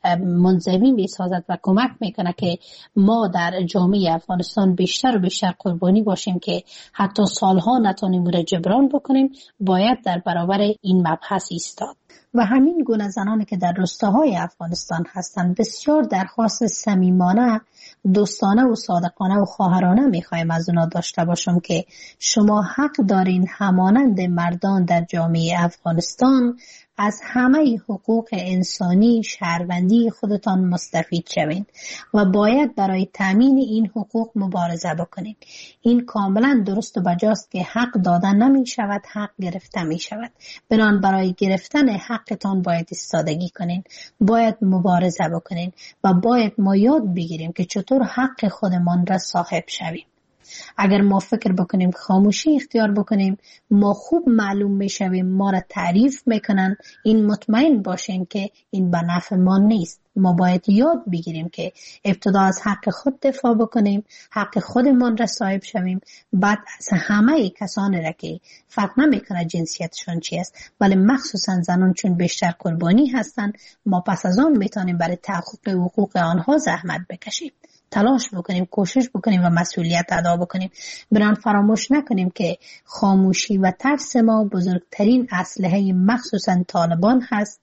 منزوی می‌سازد و کمک میکنه که ما در جامعه افغانستان بیشتر و بیشتر قربانی باشیم که حتی سالها نتونیم را جبران بکنیم، باید در برابر این مبحث ایستاد. و همین گونه زنانی که در روستاهای افغانستان هستند بسیار درخواست صمیمانه، دوستانه و صادقانه و خواهرانه میخوایم از اونا داشته باشم که شما حق دارین همانند مردان در جامعه افغانستان از همه حقوق انسانی شهروندی خودتان مستفید شوین و باید برای تامین این حقوق مبارزه بکنید. این کاملا درست و بجاست که حق دادن نمی شود، حق گرفته می شود. بنابراین برای گرفتن حقتان باید ایستادگی کنین، باید مبارزه بکنین و باید ما یاد بگیریم که چطور حق خودمان را صاحب شویم. اگر ما فکر بکنیم خاموشی اختیار بکنیم، ما خوب معلوم میشویم، ما را تعریف میکنن، این مطمئن باشین که این به نفع ما نیست. ما باید یاد بگیریم که ابتدا از حق خود دفاع بکنیم، حق خودمان را صاحب شویم، بعد از همه کسانی را که فرق نمیکنه جنسیتشون چی است، ولی مخصوصا زنان چون بیشتر قربانی هستند، ما پس از آن میتونیم برای تحقق حقوق آنها زحمت بکشیم، تلاش بکنیم، کوشش بکنیم و مسئولیت ادا بکنیم. بران فراموش نکنیم که خاموشی و ترس ما بزرگترین اسلحه مخصوصا طالبان هست.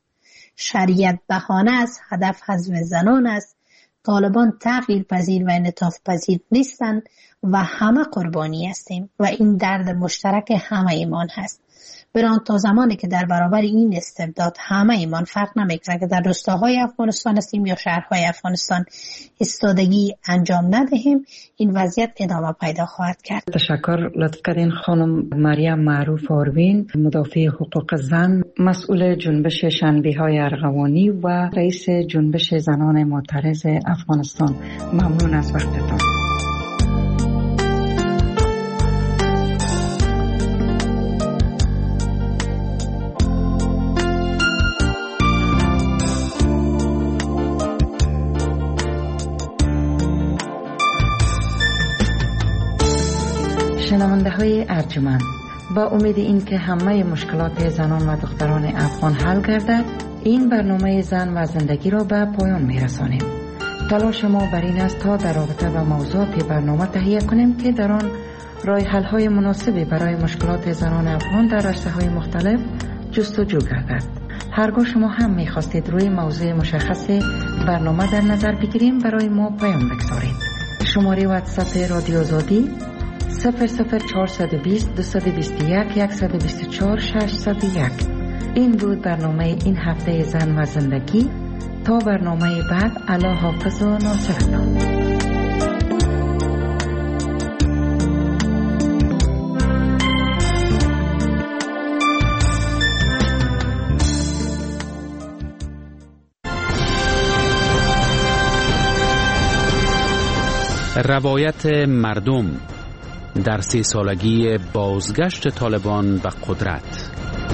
شریعت بهانه است، هدف حذف زنان است. طالبان تغییر پذیر و انعطاف پذیر نیستند و همه قربانی هستیم و این درد مشترک همه ایمان هست. بران تا زمانی که در برابر این استبداد همه ایمان فرق نمیکنه که در روستاهای افغانستان هستیم یا شهرهای افغانستان ایستادگی انجام ندهیم، این وضعیت ادامه پیدا خواهد کرد. تشکر. لطف کردین خانم مریم معروف آروین، مدافع حقوق زن، مسئول جنبش شنبه‌های ارغوانی و رئیس جنبش زنان معترض افغانستان. ممنون از وقتتان. شنونده های ارجمند، با امید این که همه مشکلات زنان و دختران افغان حل گردد، این برنامه زن و زندگی را به پایان می رسانیم. تلاش ما بر این است تا در رابطه با موضوعات برنامه تهیه کنیم که در آن راه حل های مناسبی برای مشکلات زنان افغان در رشته های مختلف جستجو گردد. هرگاه شما هم می خواستید روی موضوع مشخص برنامه در نظر بگیریم، برای ما پیام بگذارید. شماره واتساپ رادیو آزادی 00420 221 124 601. این بود برنامه این هفته زن و زندگی. تا برنامه بعد، الله حافظ و ناصرتان. روایت مردم در 3 سالگی بازگشت طالبان به قدرت.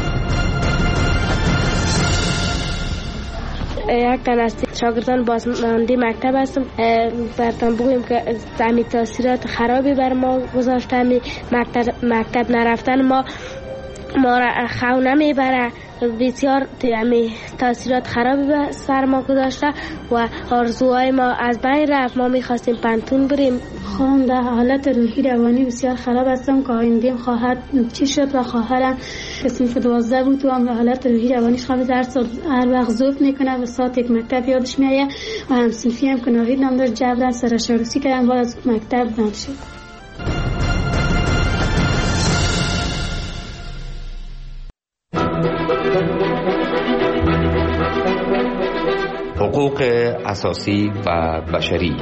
یک تن از شاگردان بازمانده مکتب هستم. براتون بگویم که همین تاثیرات خرابی بر ما گذاشته. مکتب نرفتن ما را خو نمیبره، بسیار تاثیرات خرابی به سر ما گذاشته و آرزوهای ما از بین رفت. ما میخواستیم پنتون بریم. خانم در حالت روحی روانی بسیار خراب هستم که آیندیم خواهد چی شد و خواهرم که صنف 12 بود و هم در حالت روحی روانیش خواهد هر وقت ذوق میکنه و ساعت یک مکتب یادش میایه و هم صنفی هم که ناهید نام داشت جبران سرش عروسی کردن بعد از مکتب بند شد. حقوق اساسی و بشری.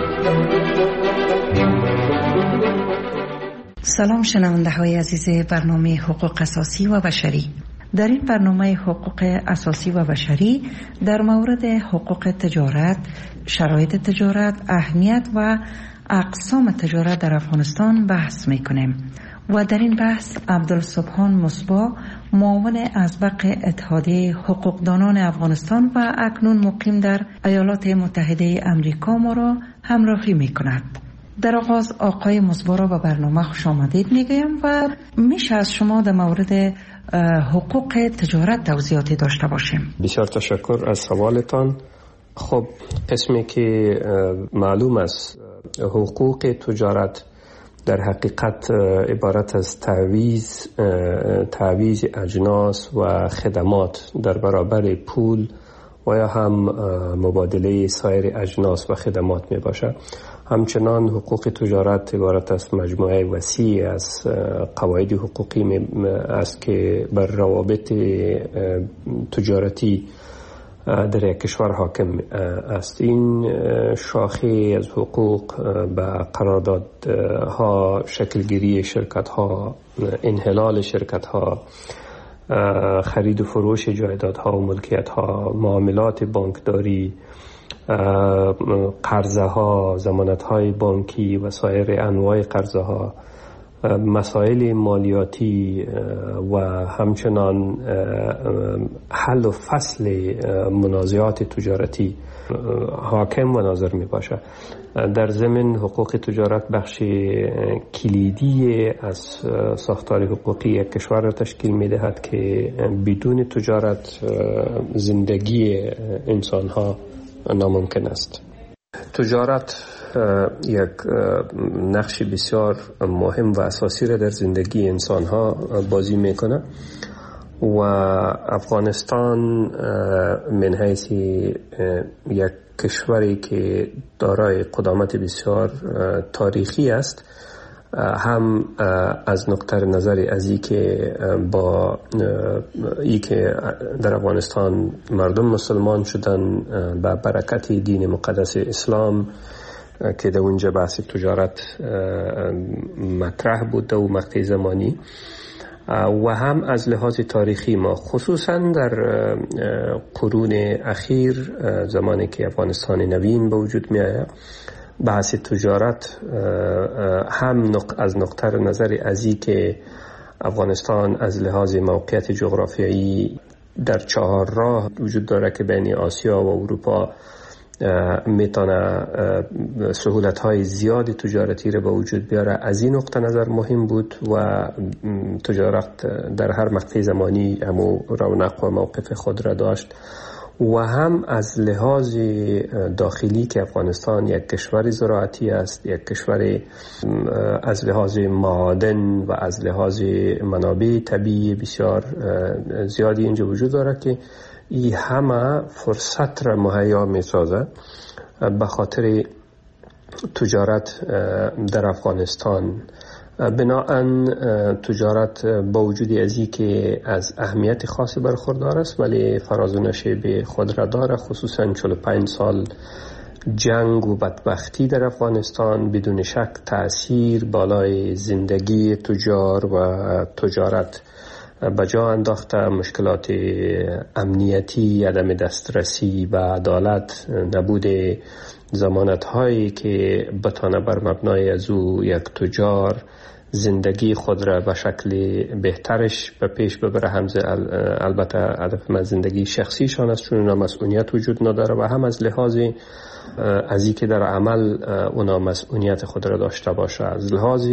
سلام شنونده های عزیز برنامه حقوق اساسی و بشری. در این برنامه حقوق اساسی و بشری در مورد حقوق تجارت، شرایط تجارت، اهمیت و اقسام تجارت در افغانستان بحث میکنیم و در این بحث عبدالسبحان مصباح، معاون ازبق اتحادیه حقوقدانان افغانستان و اکنون مقیم در ایالات متحده امریکا ما را همراهی می کند. در آغاز آقای مصباح را به برنامه خوش آمدید میگویم و میشه از شما در مورد حقوق تجارت توضیحاتی داشته باشیم. بسیار تشکر از سوالتان. خب قسمی که معلوم است حقوق تجارت در حقیقت عبارت از تعویض اجناس و خدمات در برابر پول و یا هم مبادله سایر اجناس و خدمات می باشد. همچنان حقوق تجارت عبارت از مجموعه وسیع از قواعد حقوقی است که بر روابط تجارتی در یک کشور حاکم است. این شاخه از حقوق به قراردادها، شکلگیری شرکت‌ها، انحلال شرکت‌ها، خرید و فروش جایدادها و ملکیت‌ها، معاملات بانکداری، قرضه‌ها، ضمانت‌های بانکی و سایر انواع قرضه‌ها، مسائل مالیاتی و همچنان حل و فصل منازعات تجارتی حاکم و ناظر می باشد. در ضمن حقوق تجارت بخش کلیدی از ساختار حقوقی یک کشور را تشکیل می دهد که بدون تجارت زندگی انسان ها ناممکن است. تجارت یک نقش بسیار مهم و اساسی را در زندگی انسان ها بازی میکنه و افغانستان من حیث یک کشوری که دارای قدامت بسیار تاریخی است، هم از نقطه نظر از ای که با ای که در افغانستان مردم مسلمان شدن با برکت دین مقدس اسلام که در اونجا بحث تجارت مطرح بود و مقطع زمانی، و هم از لحاظ تاریخی ما خصوصا در قرون اخیر زمانی که افغانستان نوین به وجود می آید، بحث تجارت هم از نقطه نظر ازی که افغانستان از لحاظ موقعیت جغرافیایی در 4 راه وجود داره که بین آسیا و اروپا میتونه سهولت‌های زیادی تجارتی رو به وجود بیاره. از این نقطه نظر مهم بود و تجارت در هر مقطع زمانی همو رونق و موقف خود را داشت و هم از لحاظ داخلی که افغانستان یک کشور زراعتی است، یک کشور از لحاظ معادن و از لحاظ منابع طبیعی بسیار زیادی اینجا وجود داره که این همه فرصت را مهیا می سازد به خاطر تجارت در افغانستان. بناهن تجارت با وجود ازی که از اهمیت خاصی برخوردار است ولی فراز و نشیب خود را داره، خصوصا 45 سال جنگ و بدبختی در افغانستان بدون شک تأثیر بالای زندگی تجار و تجارت بجا انداخته. مشکلات امنیتی، عدم دسترسی به عدالت، نبود ضمانت هایی که بتانه بر مبنای از او یک تجار زندگی خود را به شکل بهترش به پیش ببره. البته هدف من زندگی شخصیشان است چون اونا مسئولیت وجود نداره و هم از لحاظ از این که در عمل اونا مسئولیت خود را داشته باشه. از لحاظ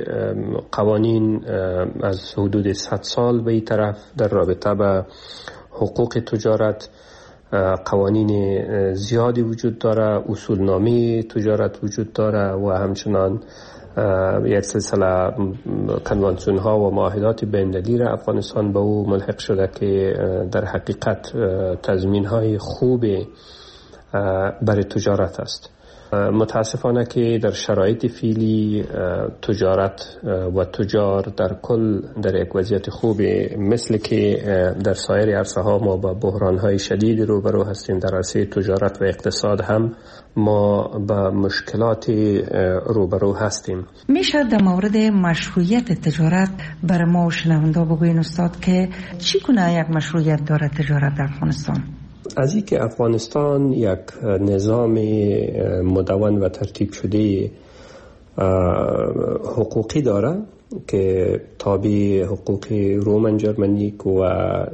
قوانین از حدود 100 سال به این طرف در رابطه به حقوق تجارت، قوانین زیادی وجود داره، اصولنامه تجارت وجود داره و همچنان یک سلسله کنوانسیون ها و معاهدات بین‌المللی را افغانستان به او ملحق شده که در حقیقت تضمین های خوب برای تجارت است. متاسفانه که در شرایط فعلی تجارت و تجار در کل در یک وضعیت خوبی، مثل که در سایر عرصه ها ما با بحران های شدید روبرو هستیم. در عرصه تجارت و اقتصاد هم ما با مشکلات روبرو هستیم. میشه در مورد مشروعیت تجارت بر ما و شنونده بگوین استاد که چی کنه یک مشروعیت داره تجارت در افغانستان؟ از این که افغانستان یک نظام مدون و ترتیب شده حقوقی داره که تابع حقوق رومن جرمنیک و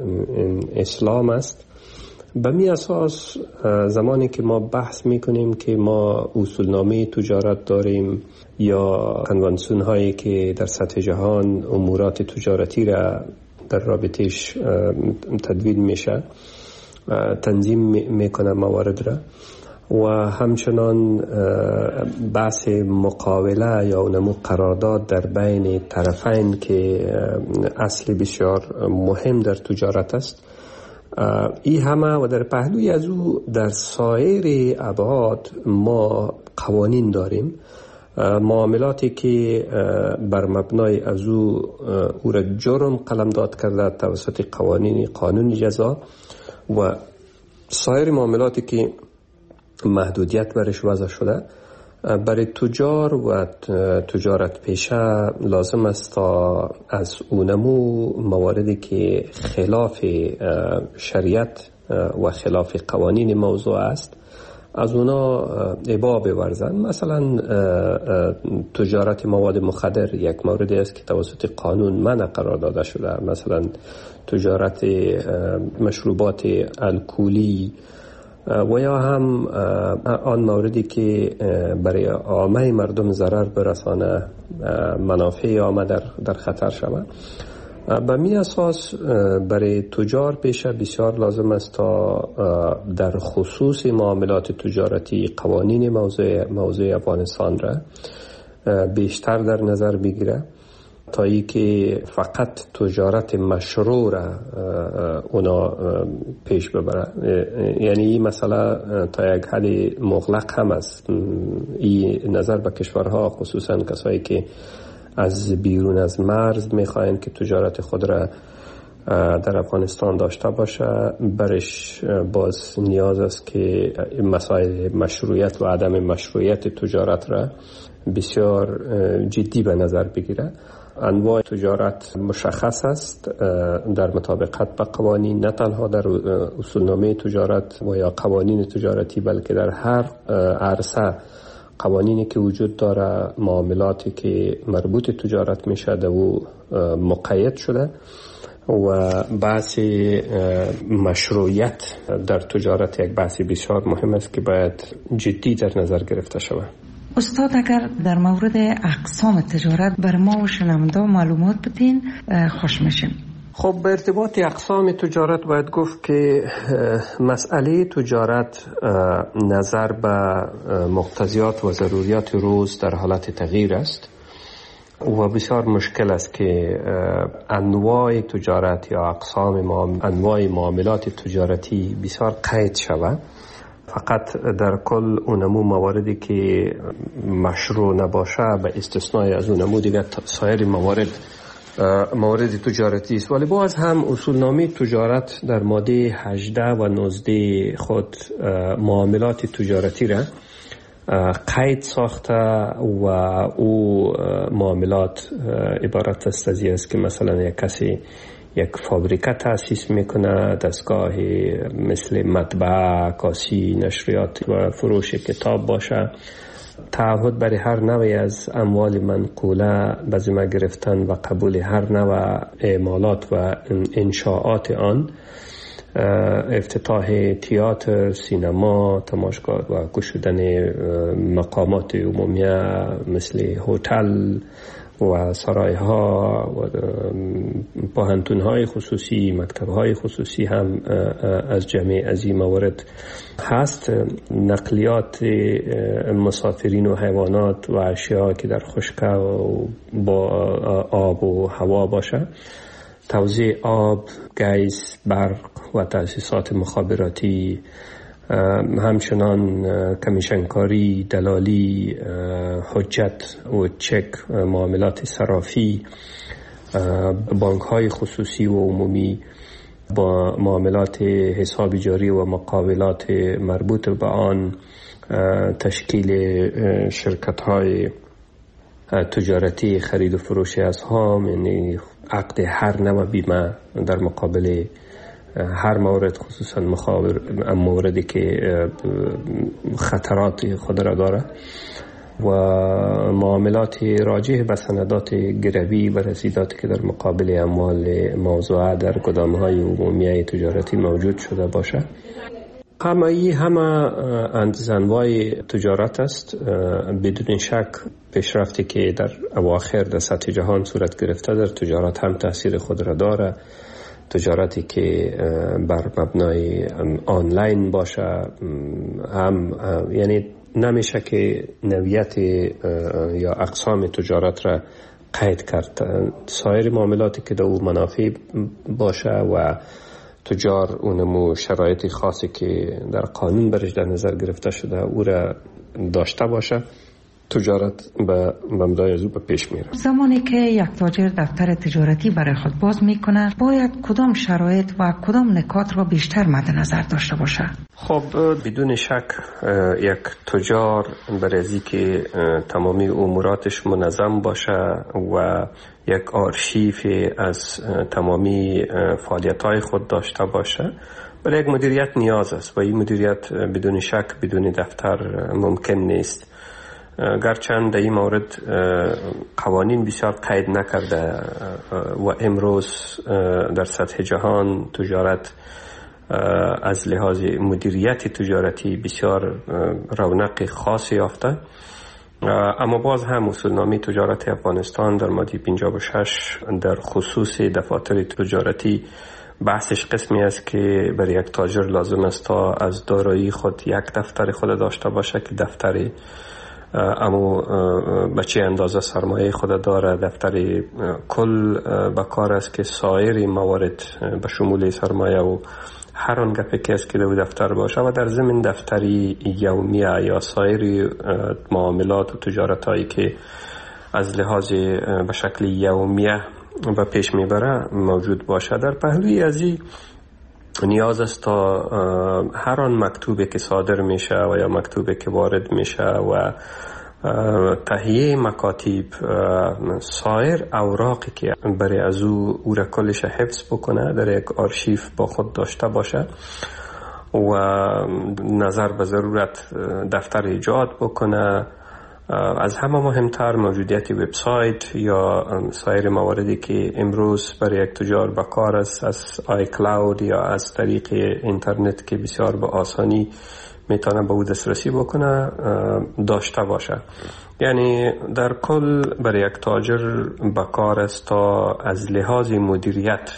اسلام است، به می اساس زمانی که ما بحث میکنیم که ما اصولنامه تجارت داریم یا کنوانسیون هایی که در سطح جهان امورات تجارتی را در رابطش تدوین میشه، تنظیم میکنه موارد را، و همچنان بحث مقاوله یا اونمو قرارداد در بین طرفین که اصل بسیار مهم در تجارت است. این همه و در پهلوی از او در سایر ابعاد ما قوانین داریم، معاملاتی که بر مبنای از او را جرم قلمداد کرده توسط قانون جزا، و سایر معاملاتی که محدودیت برش وضع شده. برای تجار و تجارت پیشه لازم است تا از اونمو مواردی که خلاف شریعت و خلاف قوانین موضوع است از اونا ابا بورزن. مثلا تجارت مواد مخدر یک موردی است که توسط قانون منع قرار داده شده. مثلا تجارت مشروبات الکلی و یا هم آن موردی که برای عامه مردم ضرر برسانه، منافع عامه در خطر شود. به می اساس برای تجار پیشه بسیار لازم است تا در خصوص معاملات تجارتی قوانین موضوع افغانستان را بیشتر در نظر بگیره تا ای که فقط تجارت مشروع را اونا پیش ببره. یعنی این مسئله تا یک حد مغلق هم است. این نظر به کشورها، خصوصا کسایی که از بیرون از مرز میخواین که تجارت خود را در افغانستان داشته باشه، برش باز نیاز است که مسائل مشروعیت و عدم مشروعیت تجارت را بسیار جدی به نظر بگیره. انواع تجارت مشخص است در مطابقت با قوانین، نه تنها در اصولنامه تجارت و یا قوانین تجارتی، بلکه در هر عرصه قوانینی که وجود داره، معاملاتی که مربوط تجارت میشه در او مقید شده و بحث مشروعیت در تجارت یک بحث بسیار مهم است که باید جدی در نظر گرفته شود. استاد اگر در مورد اقسام تجارت بر ما و شنونده معلومات بدین خوش میشیم. خب به ارتباط اقسام تجارت باید گفت که مسئله تجارت نظر به مقتضیات و ضروریات روز در حالت تغییر است و بسیار مشکل است که انواع تجارت یا انواع معاملات تجارتی بسیار قید شود. فقط در کل اونمو مواردی که مشروع نباشه به استثنای از اونمو دیگر سایر موارد تجارتی است. ولی باز هم اصولنامه تجارت در ماده 18 و 19 خود معاملات تجارتی را قید ساخته و او معاملات عبارت است از این است که مثلا یک کسی یک فابریکه تأسیس میکنه، دستگاه مثل مطبعه، عکاسی، نشریات و فروش کتاب باشه، تعهد برای هر نوعی از اموال منقوله به ذمه گرفتن و قبول هر نوع اعمالات و انشاءات آن، افتتاح تئاتر، سینما، تماشاگاه و گشودن مقامات عمومی مثل هتل و سرایها و پوهنتون‌های خصوصی، مکتب‌های خصوصی هم از جمعی از این موارد هست. نقلیات مسافرین و حیوانات و اشیاء که در خشک و با آب و هوا باشه، توزیع آب، گیس، برق و تأسیسات مخابراتی، همچنان کمیشنکاری، دلالی، حجت و چک، معاملات صرافی، بانک‌های خصوصی و عمومی با معاملات حساب جاری و مقاولات مربوط به آن، تشکیل شرکت‌های تجارتی خرید و فروش اسهام، یعنی عقد هر نوع بیمه در مقابل هر مورد، خصوصا موردی که خطرات خود را داره، و معاملات راجع به سندات گروی و رسیداتی که در مقابل اموال موضوعه در گدام‌های عمومی تجارتی موجود شده باشه. همه انواع تجارت است. بدون شک پیشرفتی که در اواخر در سطح جهان صورت گرفته در تجارت هم تاثیر خود را داره. تجارتی که بر مبنای آنلاین باشه هم، یعنی نمیشه که نوعیت یا اقسام تجارت را قید کرد. سایر معاملاتی که در او منافع باشه و تجار اونمو شرایط خاصی که در قانون برش در نظر گرفته شده او را داشته باشه، تجارت به مبنای از او به پیش میره. زمانی که یک تاجر دفتر تجارتی برای خود باز میکنه، باید کدام شرایط و کدام نکات را بیشتر مد نظر داشته باشه؟ خب بدون شک یک تجار برای از که تمامی اموراتش منظم باشه و یک آرشیف از تمامی فعالیت‌های خود داشته باشه، برای یک مدیریت نیاز است و این مدیریت بدون شک بدون دفتر ممکن نیست. گرچند در این مورد قوانین بسیار قید نکرده و امروز در سطح جهان تجارت از لحاظ مدیریت تجارتی بسیار رونق خاصی یافته، اما باز هم اصولنامه تجارت افغانستان در ماده 56 در خصوص دفاتر تجارتی بحثش قسمی است که برای یک تاجر لازم است تا از دارایی خود یک دفتر خود داشته باشه که دفتر اما به چه اندازه سرمایه خود داره، دفتر کل به کار است که سایر موارد به شمول سرمایه و هر آن گپی که است که در دفتر باشه و در ضمن دفتری یومیه یا سایر معاملات و تجارت هایی که از لحاظ به شکل یومیه به پیش میبره موجود باشه. در پهلوی از این نیاز است تا هر آن مکتوبی که صادر میشه و یا مکتوبی که وارد میشه و تهیه مکاتب، سایر اوراقی که برای از او را کلش حفظ بکنه در یک آرشیف با خود داشته باشه و نظر به ضرورت دفتر ایجاد بکنه. از همه مهمتر موجودیت وبسایت یا سایر مواردی که امروز برای یک تجار به کار است، از آی کلاود یا از طریق اینترنت که بسیار به آسانی میتونه به او دسترسی بکنه داشته باشه. یعنی در کل برای یک تاجر به کار است تا از لحاظ مدیریت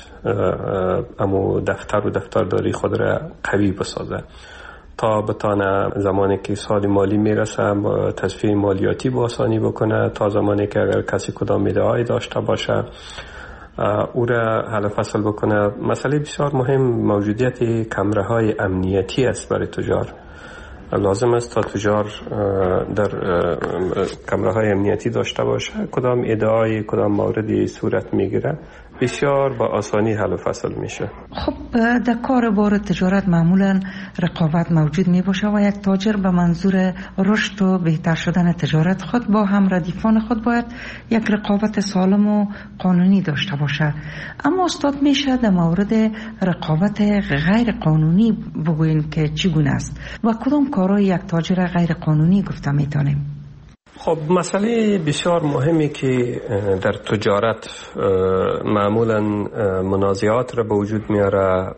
امو دفتر و دفترداری خود را قوی بسازه تا بتانه زمانی که سال مالی میرسه تصفیه مالیاتی با آسانی بکنه، تا زمانی که اگر کسی کدام ادعایی داشته باشه او را حل فصل بکنه. مسئله بسیار مهم موجودیت کمره های امنیتی است برای تجار. لازم است تا تجار در کمره های امنیتی داشته باشه، کدام ادعای کدام موردی صورت میگیره بسیار با آسانی حل و فصل میشه. خب در کار بار تجارت معمولا رقابت موجود می باشه و یک تاجر به منظور رشد و بهتر شدن تجارت خود با هم ردیفان خود باید یک رقابت سالم و قانونی داشته باشه. اما استاد میشه در مورد رقابت غیر قانونی بگوین که چگونه است و کدام کارهای یک تاجر غیر قانونی گفته میتونیم؟ خب مسئله بسیار مهمی که در تجارت معمولا منازعات را به وجود میاره،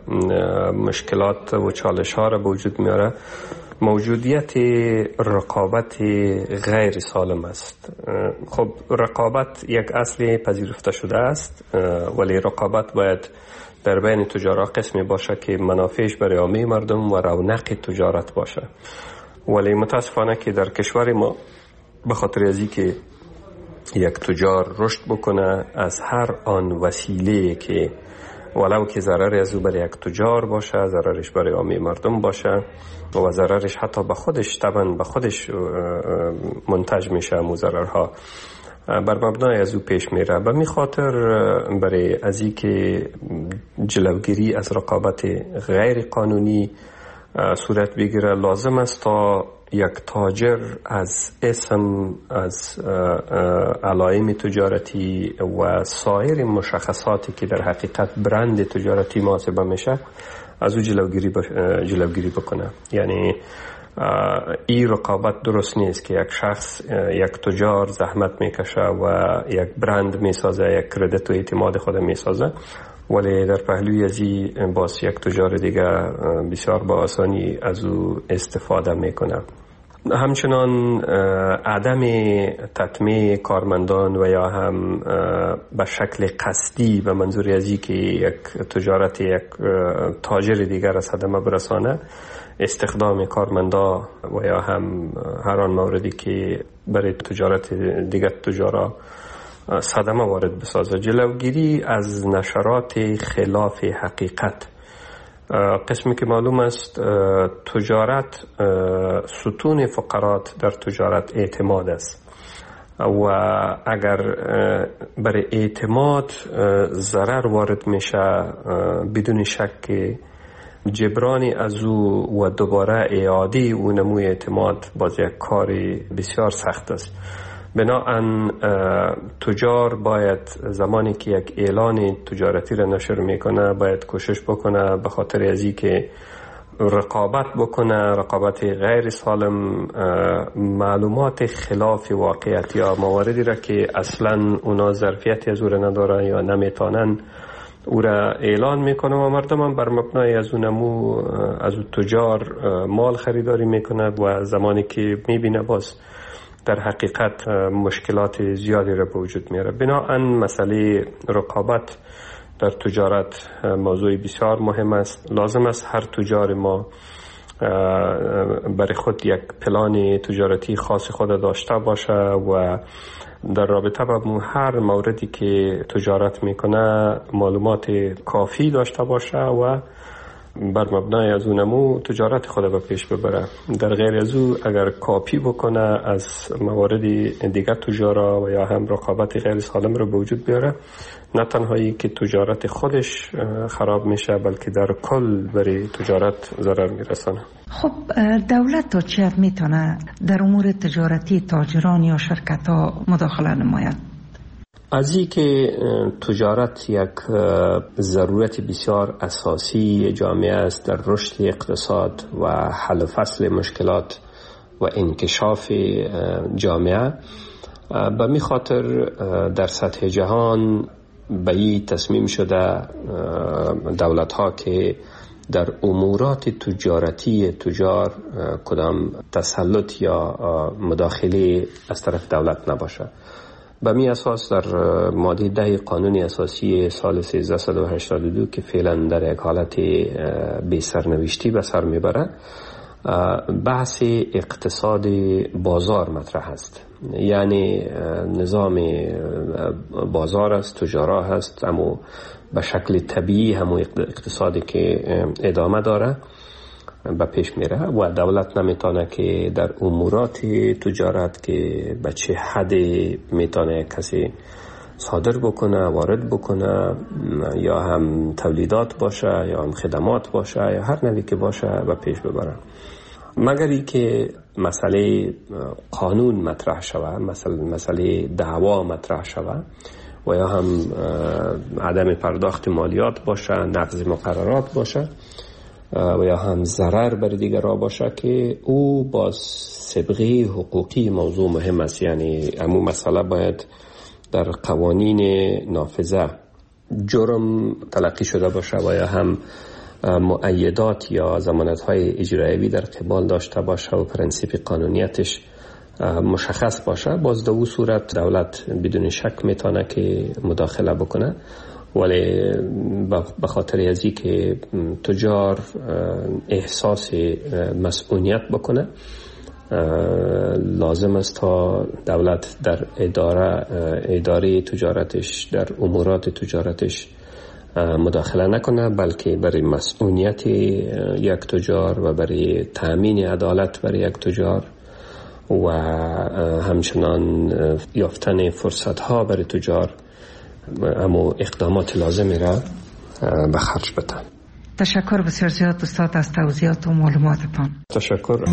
مشکلات و چالش ها را به وجود میاره، موجودیت رقابت غیر سالم است. خب رقابت یک اصل پذیرفته شده است، ولی رقابت باید در بین تجارا قسمی باشه که منافعش برای عامه مردم و رونق تجارت باشه. ولی متاسفانه که در کشور ما به خاطر ازی که یک تجار رشد بکنه از هر آن وسیله که ولو که ضرر از او برای یک تجار باشه، ضررش برای عامه مردم باشه و ضررش حتی به خودش طبعا به خودش منتج میشه، مو ضررها بر مبنای از او پیش میره. به می خاطر برای ازی که جلوگیری از رقابت غیر قانونی صورت بگیره، لازم است تا یک تاجر از اسم، از علائم تجارتی و سایر مشخصاتی که در حقیقت برند تجارتی محاسبه میشه از او جلوگیری بکنه. یعنی این رقابت درست نیست که یک شخص، یک تجار زحمت میکشه و یک برند میسازه، یک کردیت و اعتماد خود میسازه، ولی در پهلوی ازی باز یک تجار دیگه بسیار با آسانی از او استفاده میکنه. همچنان عدم تطمیع کارمندان و یا هم به شکل قصدی به منظور ازی که یک تجارت یک تاجر دیگر از صدمه برسانه، استخدام کارمندا و یا هم هر آن موردی که برای تجارت دیگر تجارا صدمه وارد بسازه. جلوگیری از نشرات خلاف حقیقت. قسمی که معلوم است تجارت، ستون فقرات در تجارت اعتماد است و اگر برای اعتماد ضرر وارد میشه، بدون شک جبرانی از او و دوباره اعاده او نموی اعتماد باز یک کار بسیار سخت است. بنابراین تجار باید زمانی که یک اعلان تجارتی را نشر میکنه باید کوشش بکنه به خاطر ازی که رقابت بکنه، رقابت غیر سالم، معلومات خلاف واقعیت یا مواردی را که اصلا اونا ظرفیتی از او را ندارن یا نمیتونن او را اعلان میکنه و مردم هم بر مبنای از اونمو از اون تجار مال خریداری میکنه و زمانی که میبینه باز در حقیقت مشکلات زیادی را به وجود میاره. بنابراین مسئله رقابت در تجارت موضوع بسیار مهم است. لازم است هر تجار ما برای خود یک پلان تجارتی خاص خود داشته باشه و در رابطه با هر موردی که تجارت میکنه معلومات کافی داشته باشه و بر مبنای از اونمو تجارت خود به پیش ببره. در غیر از او اگر کاپی بکنه از موارد دیگر تجارا و یا هم رقابت غیر سالم رو به وجود بیاره، نه تنهایی که تجارت خودش خراب میشه بلکه در کل برای تجارت ضرر میرسانه. خب دولت تا چه حد میتونه در امور تجارتی تاجران یا شرکت ها مداخله نماید؟ از این که تجارت یک ضرورت بسیار اساسی جامعه است در رشد اقتصاد و حل و فصل مشکلات و انکشاف جامعه، به می خاطر در سطح جهان به این تصمیم شده دولت ها که در امورات تجارتی تجار کدام تسلط یا مداخله از طرف دولت نباشه. به می اساس در ماده 10 قانون اساسی سال 1382 که فعلا در یک حالت بی سرنوشتی به سر میبره، بحث اقتصاد بازار مطرح است. یعنی نظام بازار است، تجارا هست، اما به شکل طبیعی همون اقتصادی که ادامه داره به پیش میره و دولت نمیتونه که در امورات تجارت که به چه حد میتونه کسی صادر بکنه، وارد بکنه، یا هم تولیدات باشه یا هم خدمات باشه یا هر نوعی که باشه به پیش ببره، مگر ای که مسئله قانون مطرح شوه، مسئله دعوا مطرح شوه و یا هم عدم پرداخت مالیات باشه، نقض مقررات باشه، و یا هم ضرر بر دیگران باشه که او با سابقه حقوقی موضوع مهم است. یعنی همون مسئله باید در قوانین نافذه جرم تلقی شده باشه و یا هم مؤیدات یا ضمانت‌های اجرایی در قبال داشته باشه و پرنسیپ قانونیتش مشخص باشه. باز در اون صورت دولت بدون شک میتونه که مداخله بکنه، ولی به خاطر ازی که تجار احساس مسئولیت بکنه لازم است تا دولت در اداره تجارتش، در امورات تجارتش مداخله نکنه، بلکه برای مسئولیت یک تجار و برای تأمین عدالت برای یک تجار و همچنان یافتن فرصت ها برای تجار اما اقدامات لازمی را به خرج بدن. تشکر بسیار زیاد استاد از توضیحات و معلوماتتان. تشکر.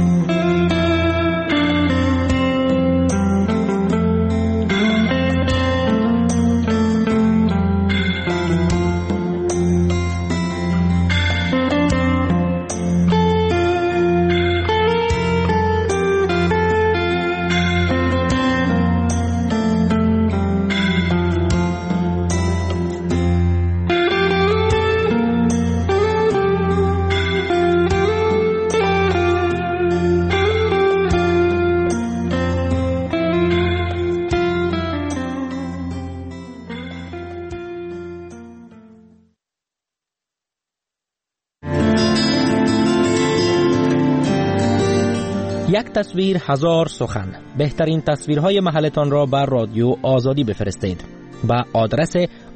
یک تصویر هزار سخن. بهترین تصویرهای محلتان را بر رادیو آزادی بفرستید به آدرس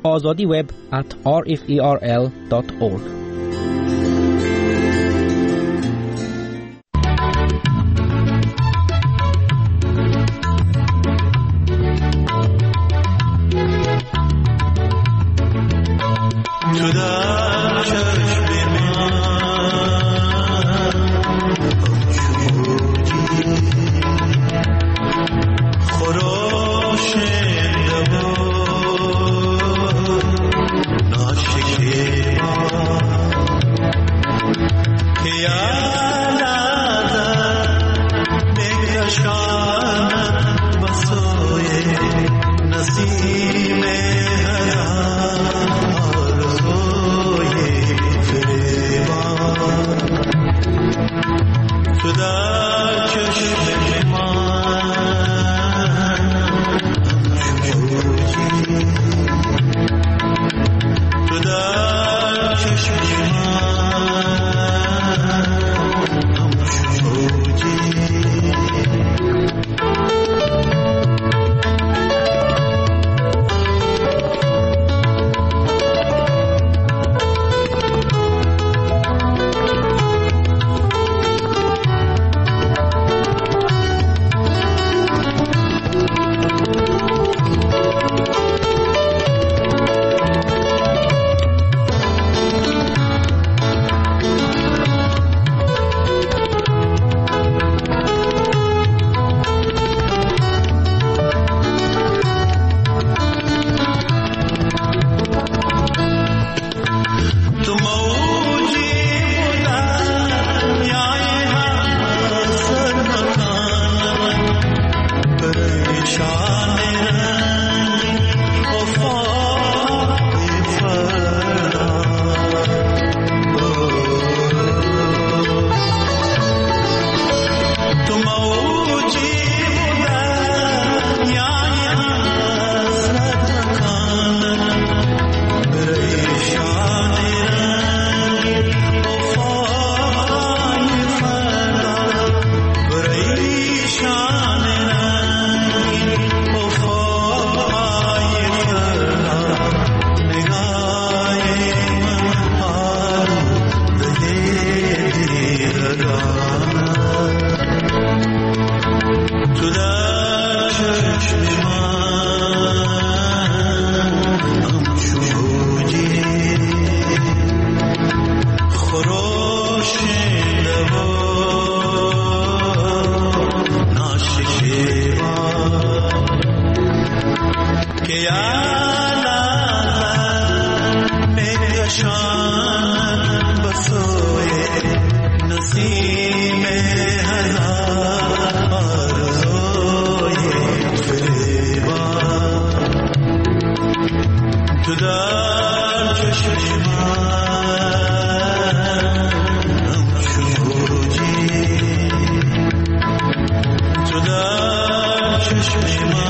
azadiweb@rferl.org. چشم